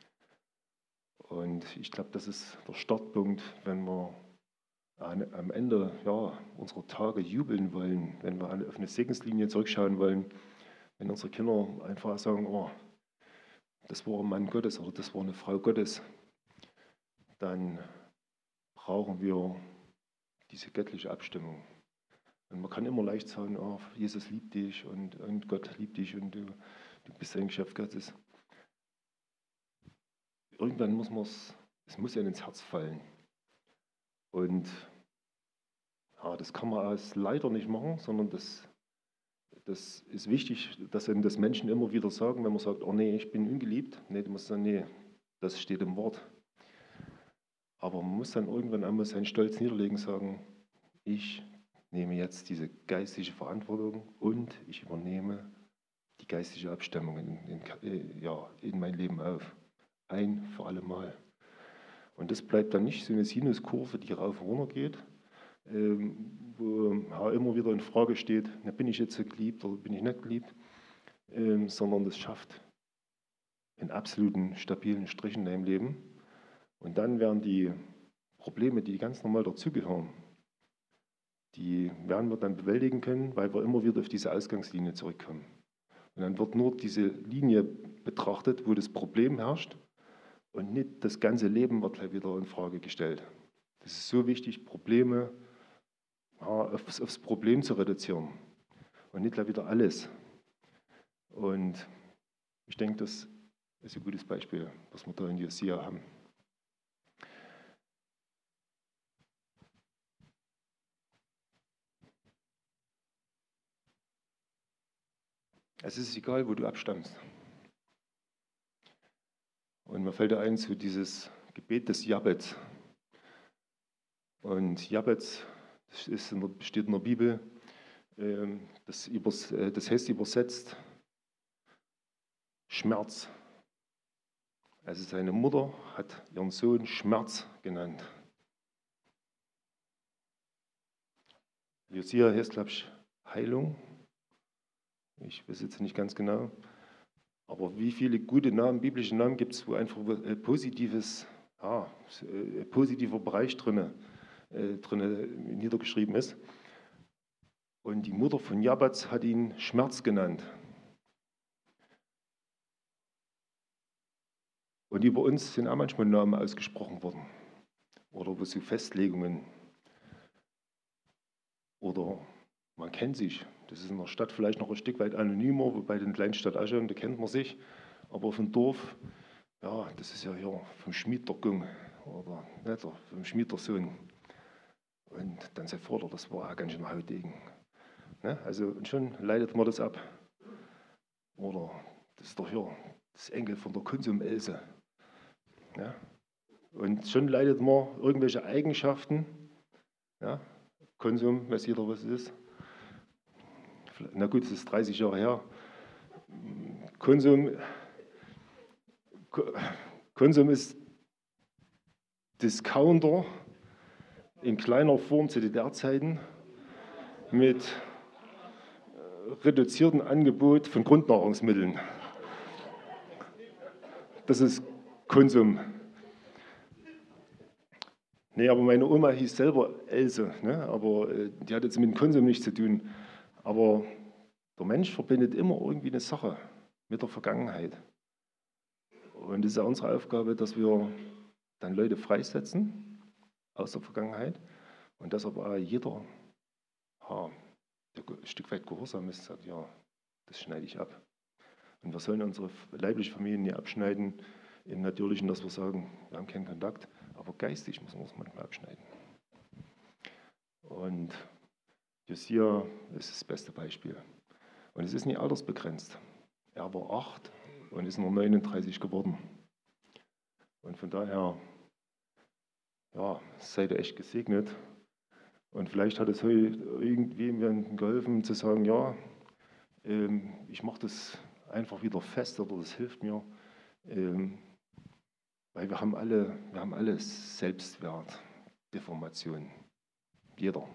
Und ich glaube, das ist der Startpunkt, wenn wir am Ende ja, unserer Tage jubeln wollen, wenn wir auf eine Segenslinie zurückschauen wollen, wenn unsere Kinder einfach sagen, oh, das war ein Mann Gottes oder das war eine Frau Gottes, dann brauchen wir diese göttliche Abstimmung. Und man kann immer leicht sagen, oh, Jesus liebt dich und, und Gott liebt dich und du, du bist ein Geschöpf Gottes. Irgendwann muss man es, es muss ja ins Herz fallen. Und ja, das kann man als Leiter nicht machen, sondern das, das ist wichtig, dass das Menschen immer wieder sagen, wenn man sagt, oh nee, ich bin ungeliebt. Nee, du musst sagen, nee, das steht im Wort. Aber man muss dann irgendwann einmal seinen Stolz niederlegen und sagen, ich nehme jetzt diese geistliche Verantwortung und ich übernehme die geistliche Abstammung in, in, ja, in mein Leben auf. Ein für alle Mal. Und das bleibt dann nicht so eine Sinuskurve, die rauf und runter geht, ähm, wo ja, immer wieder in Frage steht, na, bin ich jetzt so geliebt oder bin ich nicht geliebt, ähm, sondern das schafft einen absoluten stabilen Strich in deinem Leben. Und dann werden die Probleme, die ganz normal dazugehören, die werden wir dann bewältigen können, weil wir immer wieder auf diese Ausgangslinie zurückkommen. Und dann wird nur diese Linie betrachtet, wo das Problem herrscht und nicht das ganze Leben wird gleich wieder in Frage gestellt. Das ist so wichtig, Probleme ja, aufs, aufs Problem zu reduzieren und nicht gleich wieder alles. Und ich denke, das ist ein gutes Beispiel, was wir da in Jesaja haben. Es ist egal, wo du abstammst. Und mir fällt da ein zu dieses Gebet des Jabez. Und Jabez, das ist in der, steht in der Bibel, das, übers, das heißt übersetzt Schmerz. Also seine Mutter hat ihren Sohn Schmerz genannt. Josia heißt, glaube ich, Heilung. Ich weiß jetzt nicht ganz genau. Aber wie viele gute Namen, biblische Namen gibt es, wo einfach ein positives, ja, ein positiver Bereich drin, äh, drin niedergeschrieben ist. Und die Mutter von Jabez hat ihn Schmerz genannt. Und über uns sind auch manchmal Namen ausgesprochen worden. Oder wo so Festlegungen. Oder man kennt sich. Das ist in der Stadt vielleicht noch ein Stück weit anonymer, wobei in der Kleinstadt auch schon, da kennt man sich. Aber auf dem Dorf, ja, das ist ja hier vom Schmied der Gung oder nicht, vom Schmied der Sohn. Und dann sein Vater, das war auch ganz schön hautegen. Ne? Also und schon leitet man das ab. Oder das ist doch hier das Enkel von der Konsum-Else. Ja? Und schon leitet man irgendwelche Eigenschaften. Ja? Konsum, weiß jeder, was es ist. Na gut, es ist dreißig Jahre her. Konsum, Konsum ist Discounter in kleiner Form zu D D R-Zeiten mit reduzierten Angebot von Grundnahrungsmitteln. Das ist Konsum. Nee, aber meine Oma hieß selber Else, ne? Aber äh, die hat jetzt mit dem Konsum nichts zu tun. Aber der Mensch verbindet immer irgendwie eine Sache mit der Vergangenheit. Und es ist ja unsere Aufgabe, dass wir dann Leute freisetzen aus der Vergangenheit und dass aber auch jeder, ja, der ein Stück weit gehorsam ist, sagt, ja, das schneide ich ab. Und wir sollen unsere leibliche Familie nicht abschneiden, im Natürlichen, dass wir sagen, wir haben keinen Kontakt, aber geistig müssen wir es manchmal abschneiden. Und Josia ist das beste Beispiel. Und es ist nicht altersbegrenzt. Er war acht und ist nur neununddreißig geworden. Und von daher, ja, seid ihr echt gesegnet. Und vielleicht hat es heute irgendwie mir geholfen zu sagen, ja, ähm, ich mache das einfach wieder fest oder das hilft mir. Ähm, weil wir haben alle, wir haben alle Selbstwertdeformationen. Jeder.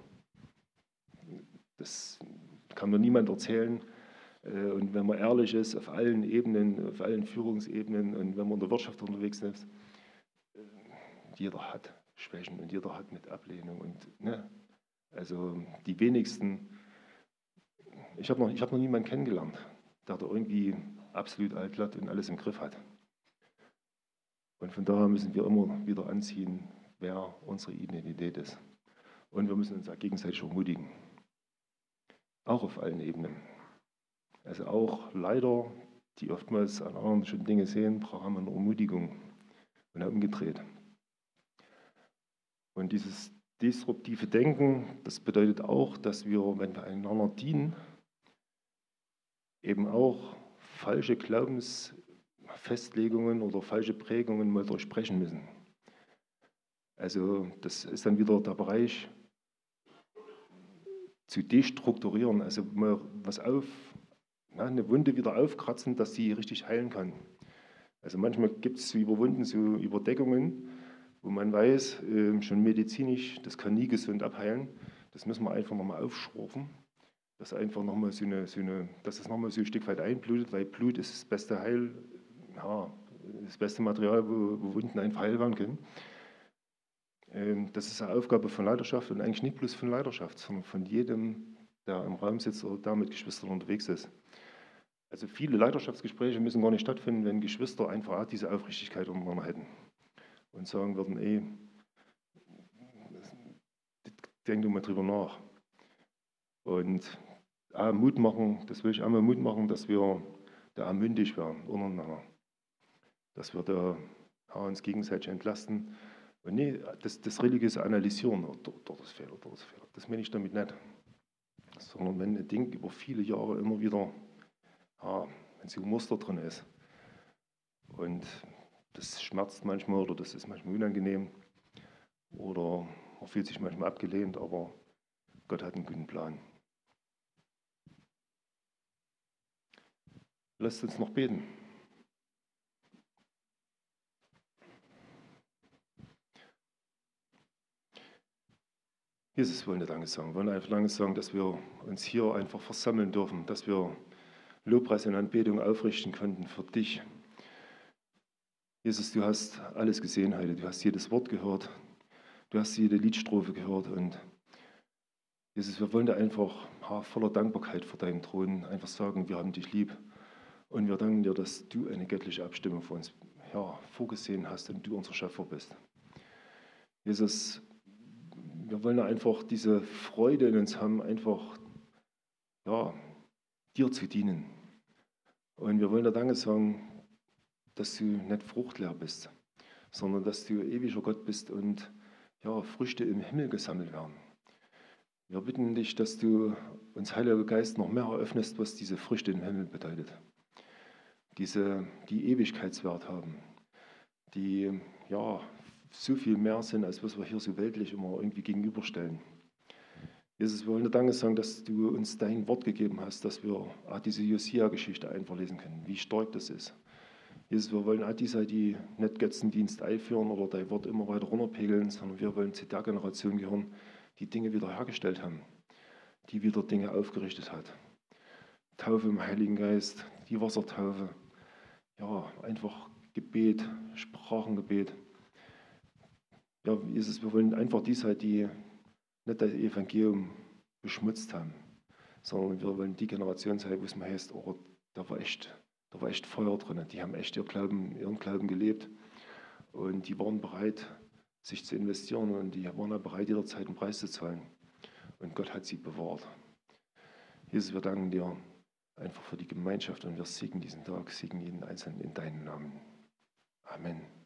Das kann mir niemand erzählen. Und wenn man ehrlich ist, auf allen Ebenen, auf allen Führungsebenen und wenn man in der Wirtschaft unterwegs ist, jeder hat Schwächen und jeder hat mit Ablehnung. Und, ne, also die wenigsten, ich habe noch, ich hab noch niemanden kennengelernt, der da irgendwie absolut altglatt und alles im Griff hat. Und von daher müssen wir immer wieder anziehen, wer unsere Identität ist. Und wir müssen uns auch gegenseitig ermutigen. Auch auf allen Ebenen. Also auch leider, die oftmals an anderen schon Dinge sehen, brauchen wir eine Ermutigung. Und auch umgedreht. Und dieses disruptive Denken, das bedeutet auch, dass wir, wenn wir einander dienen, eben auch falsche Glaubensfestlegungen oder falsche Prägungen mal durchbrechen müssen. Also das ist dann wieder der Bereich zu destrukturieren, also mal was auf, na, eine Wunde wieder aufkratzen, dass sie richtig heilen kann. Also manchmal gibt es über Wunden so Überdeckungen, wo man weiß, äh, schon medizinisch, das kann nie gesund abheilen. Das müssen wir einfach nochmal aufschrufen, dass einfach noch mal so eine, so eine, dass es nochmal so ein Stück weit einblutet, weil Blut ist das beste Heil, ja, das beste Material, wo, wo Wunden einfach heil werden können. Ähm, das ist eine Aufgabe von Leiterschaft und eigentlich nicht bloß von Leiterschaft, sondern von jedem, der im Raum sitzt oder da mit Geschwistern unterwegs ist. Also viele Leiterschaftsgespräche müssen gar nicht stattfinden, wenn Geschwister einfach auch diese Aufrichtigkeit untereinander hätten und sagen würden, ey, denk du mal drüber nach. Und auch Mut machen, das will ich einmal Mut machen, dass wir da auch mündig werden untereinander. Dass wir da auch uns gegenseitig entlasten. Und nee, das, das religiöse Analysieren, oh, dort, dort ist Fehler, dort ist Fehler, das meine ich damit nicht. Sondern wenn ein Ding über viele Jahre immer wieder, ja, wenn so ein Muster drin ist. Und das schmerzt manchmal oder das ist manchmal unangenehm. Oder man fühlt sich manchmal abgelehnt, aber Gott hat einen guten Plan. Lasst uns noch beten. Jesus, wollen wir Danke sagen. Wir wollen einfach Danke sagen, dass wir uns hier einfach versammeln dürfen, dass wir Lobpreis und Anbetung aufrichten konnten für dich. Jesus, du hast alles gesehen heute. Du hast jedes Wort gehört. Du hast jede Liedstrophe gehört. Und Jesus, wir wollen dir einfach voller Dankbarkeit vor deinem Thron einfach sagen, wir haben dich lieb. Und wir danken dir, dass du eine göttliche Abstimmung für uns, ja, vorgesehen hast und du unser Schöpfer bist. Jesus, wir wollen einfach diese Freude in uns haben, einfach, ja, dir zu dienen. Und wir wollen dir Danke sagen, dass du nicht fruchtleer bist, sondern dass du ewiger Gott bist und, ja, Früchte im Himmel gesammelt werden. Wir bitten dich, dass du uns, Heiliger Geist, noch mehr eröffnest, was diese Früchte im Himmel bedeutet. Diese, die Ewigkeitswert haben, die, ja, so viel mehr sind, als was wir hier so weltlich immer irgendwie gegenüberstellen. Jesus, wir wollen dir Danke sagen, dass du uns dein Wort gegeben hast, dass wir auch diese Josia-Geschichte einfach lesen können, wie stark das ist. Jesus, wir wollen auch die sein, die nicht Götzendienst einführen oder dein Wort immer weiter runterpegeln, sondern wir wollen zu der Generation gehören, die Dinge wiederhergestellt haben, die wieder Dinge aufgerichtet hat. Taufe im Heiligen Geist, die Wassertaufe. Ja, einfach Gebet, Sprachengebet. Ja, Jesus, wir wollen einfach die sein, die nicht das Evangelium beschmutzt haben, sondern wir wollen die Generation sein, wo es mir heißt, oh, da war echt, da war echt Feuer drin. Die haben echt ihr Glauben, ihren Glauben gelebt und die waren bereit, sich zu investieren und die waren auch bereit, jederzeit einen Preis zu zahlen. Und Gott hat sie bewahrt. Jesus, wir danken dir einfach für die Gemeinschaft und wir segnen diesen Tag, segnen jeden Einzelnen in deinen Namen. Amen.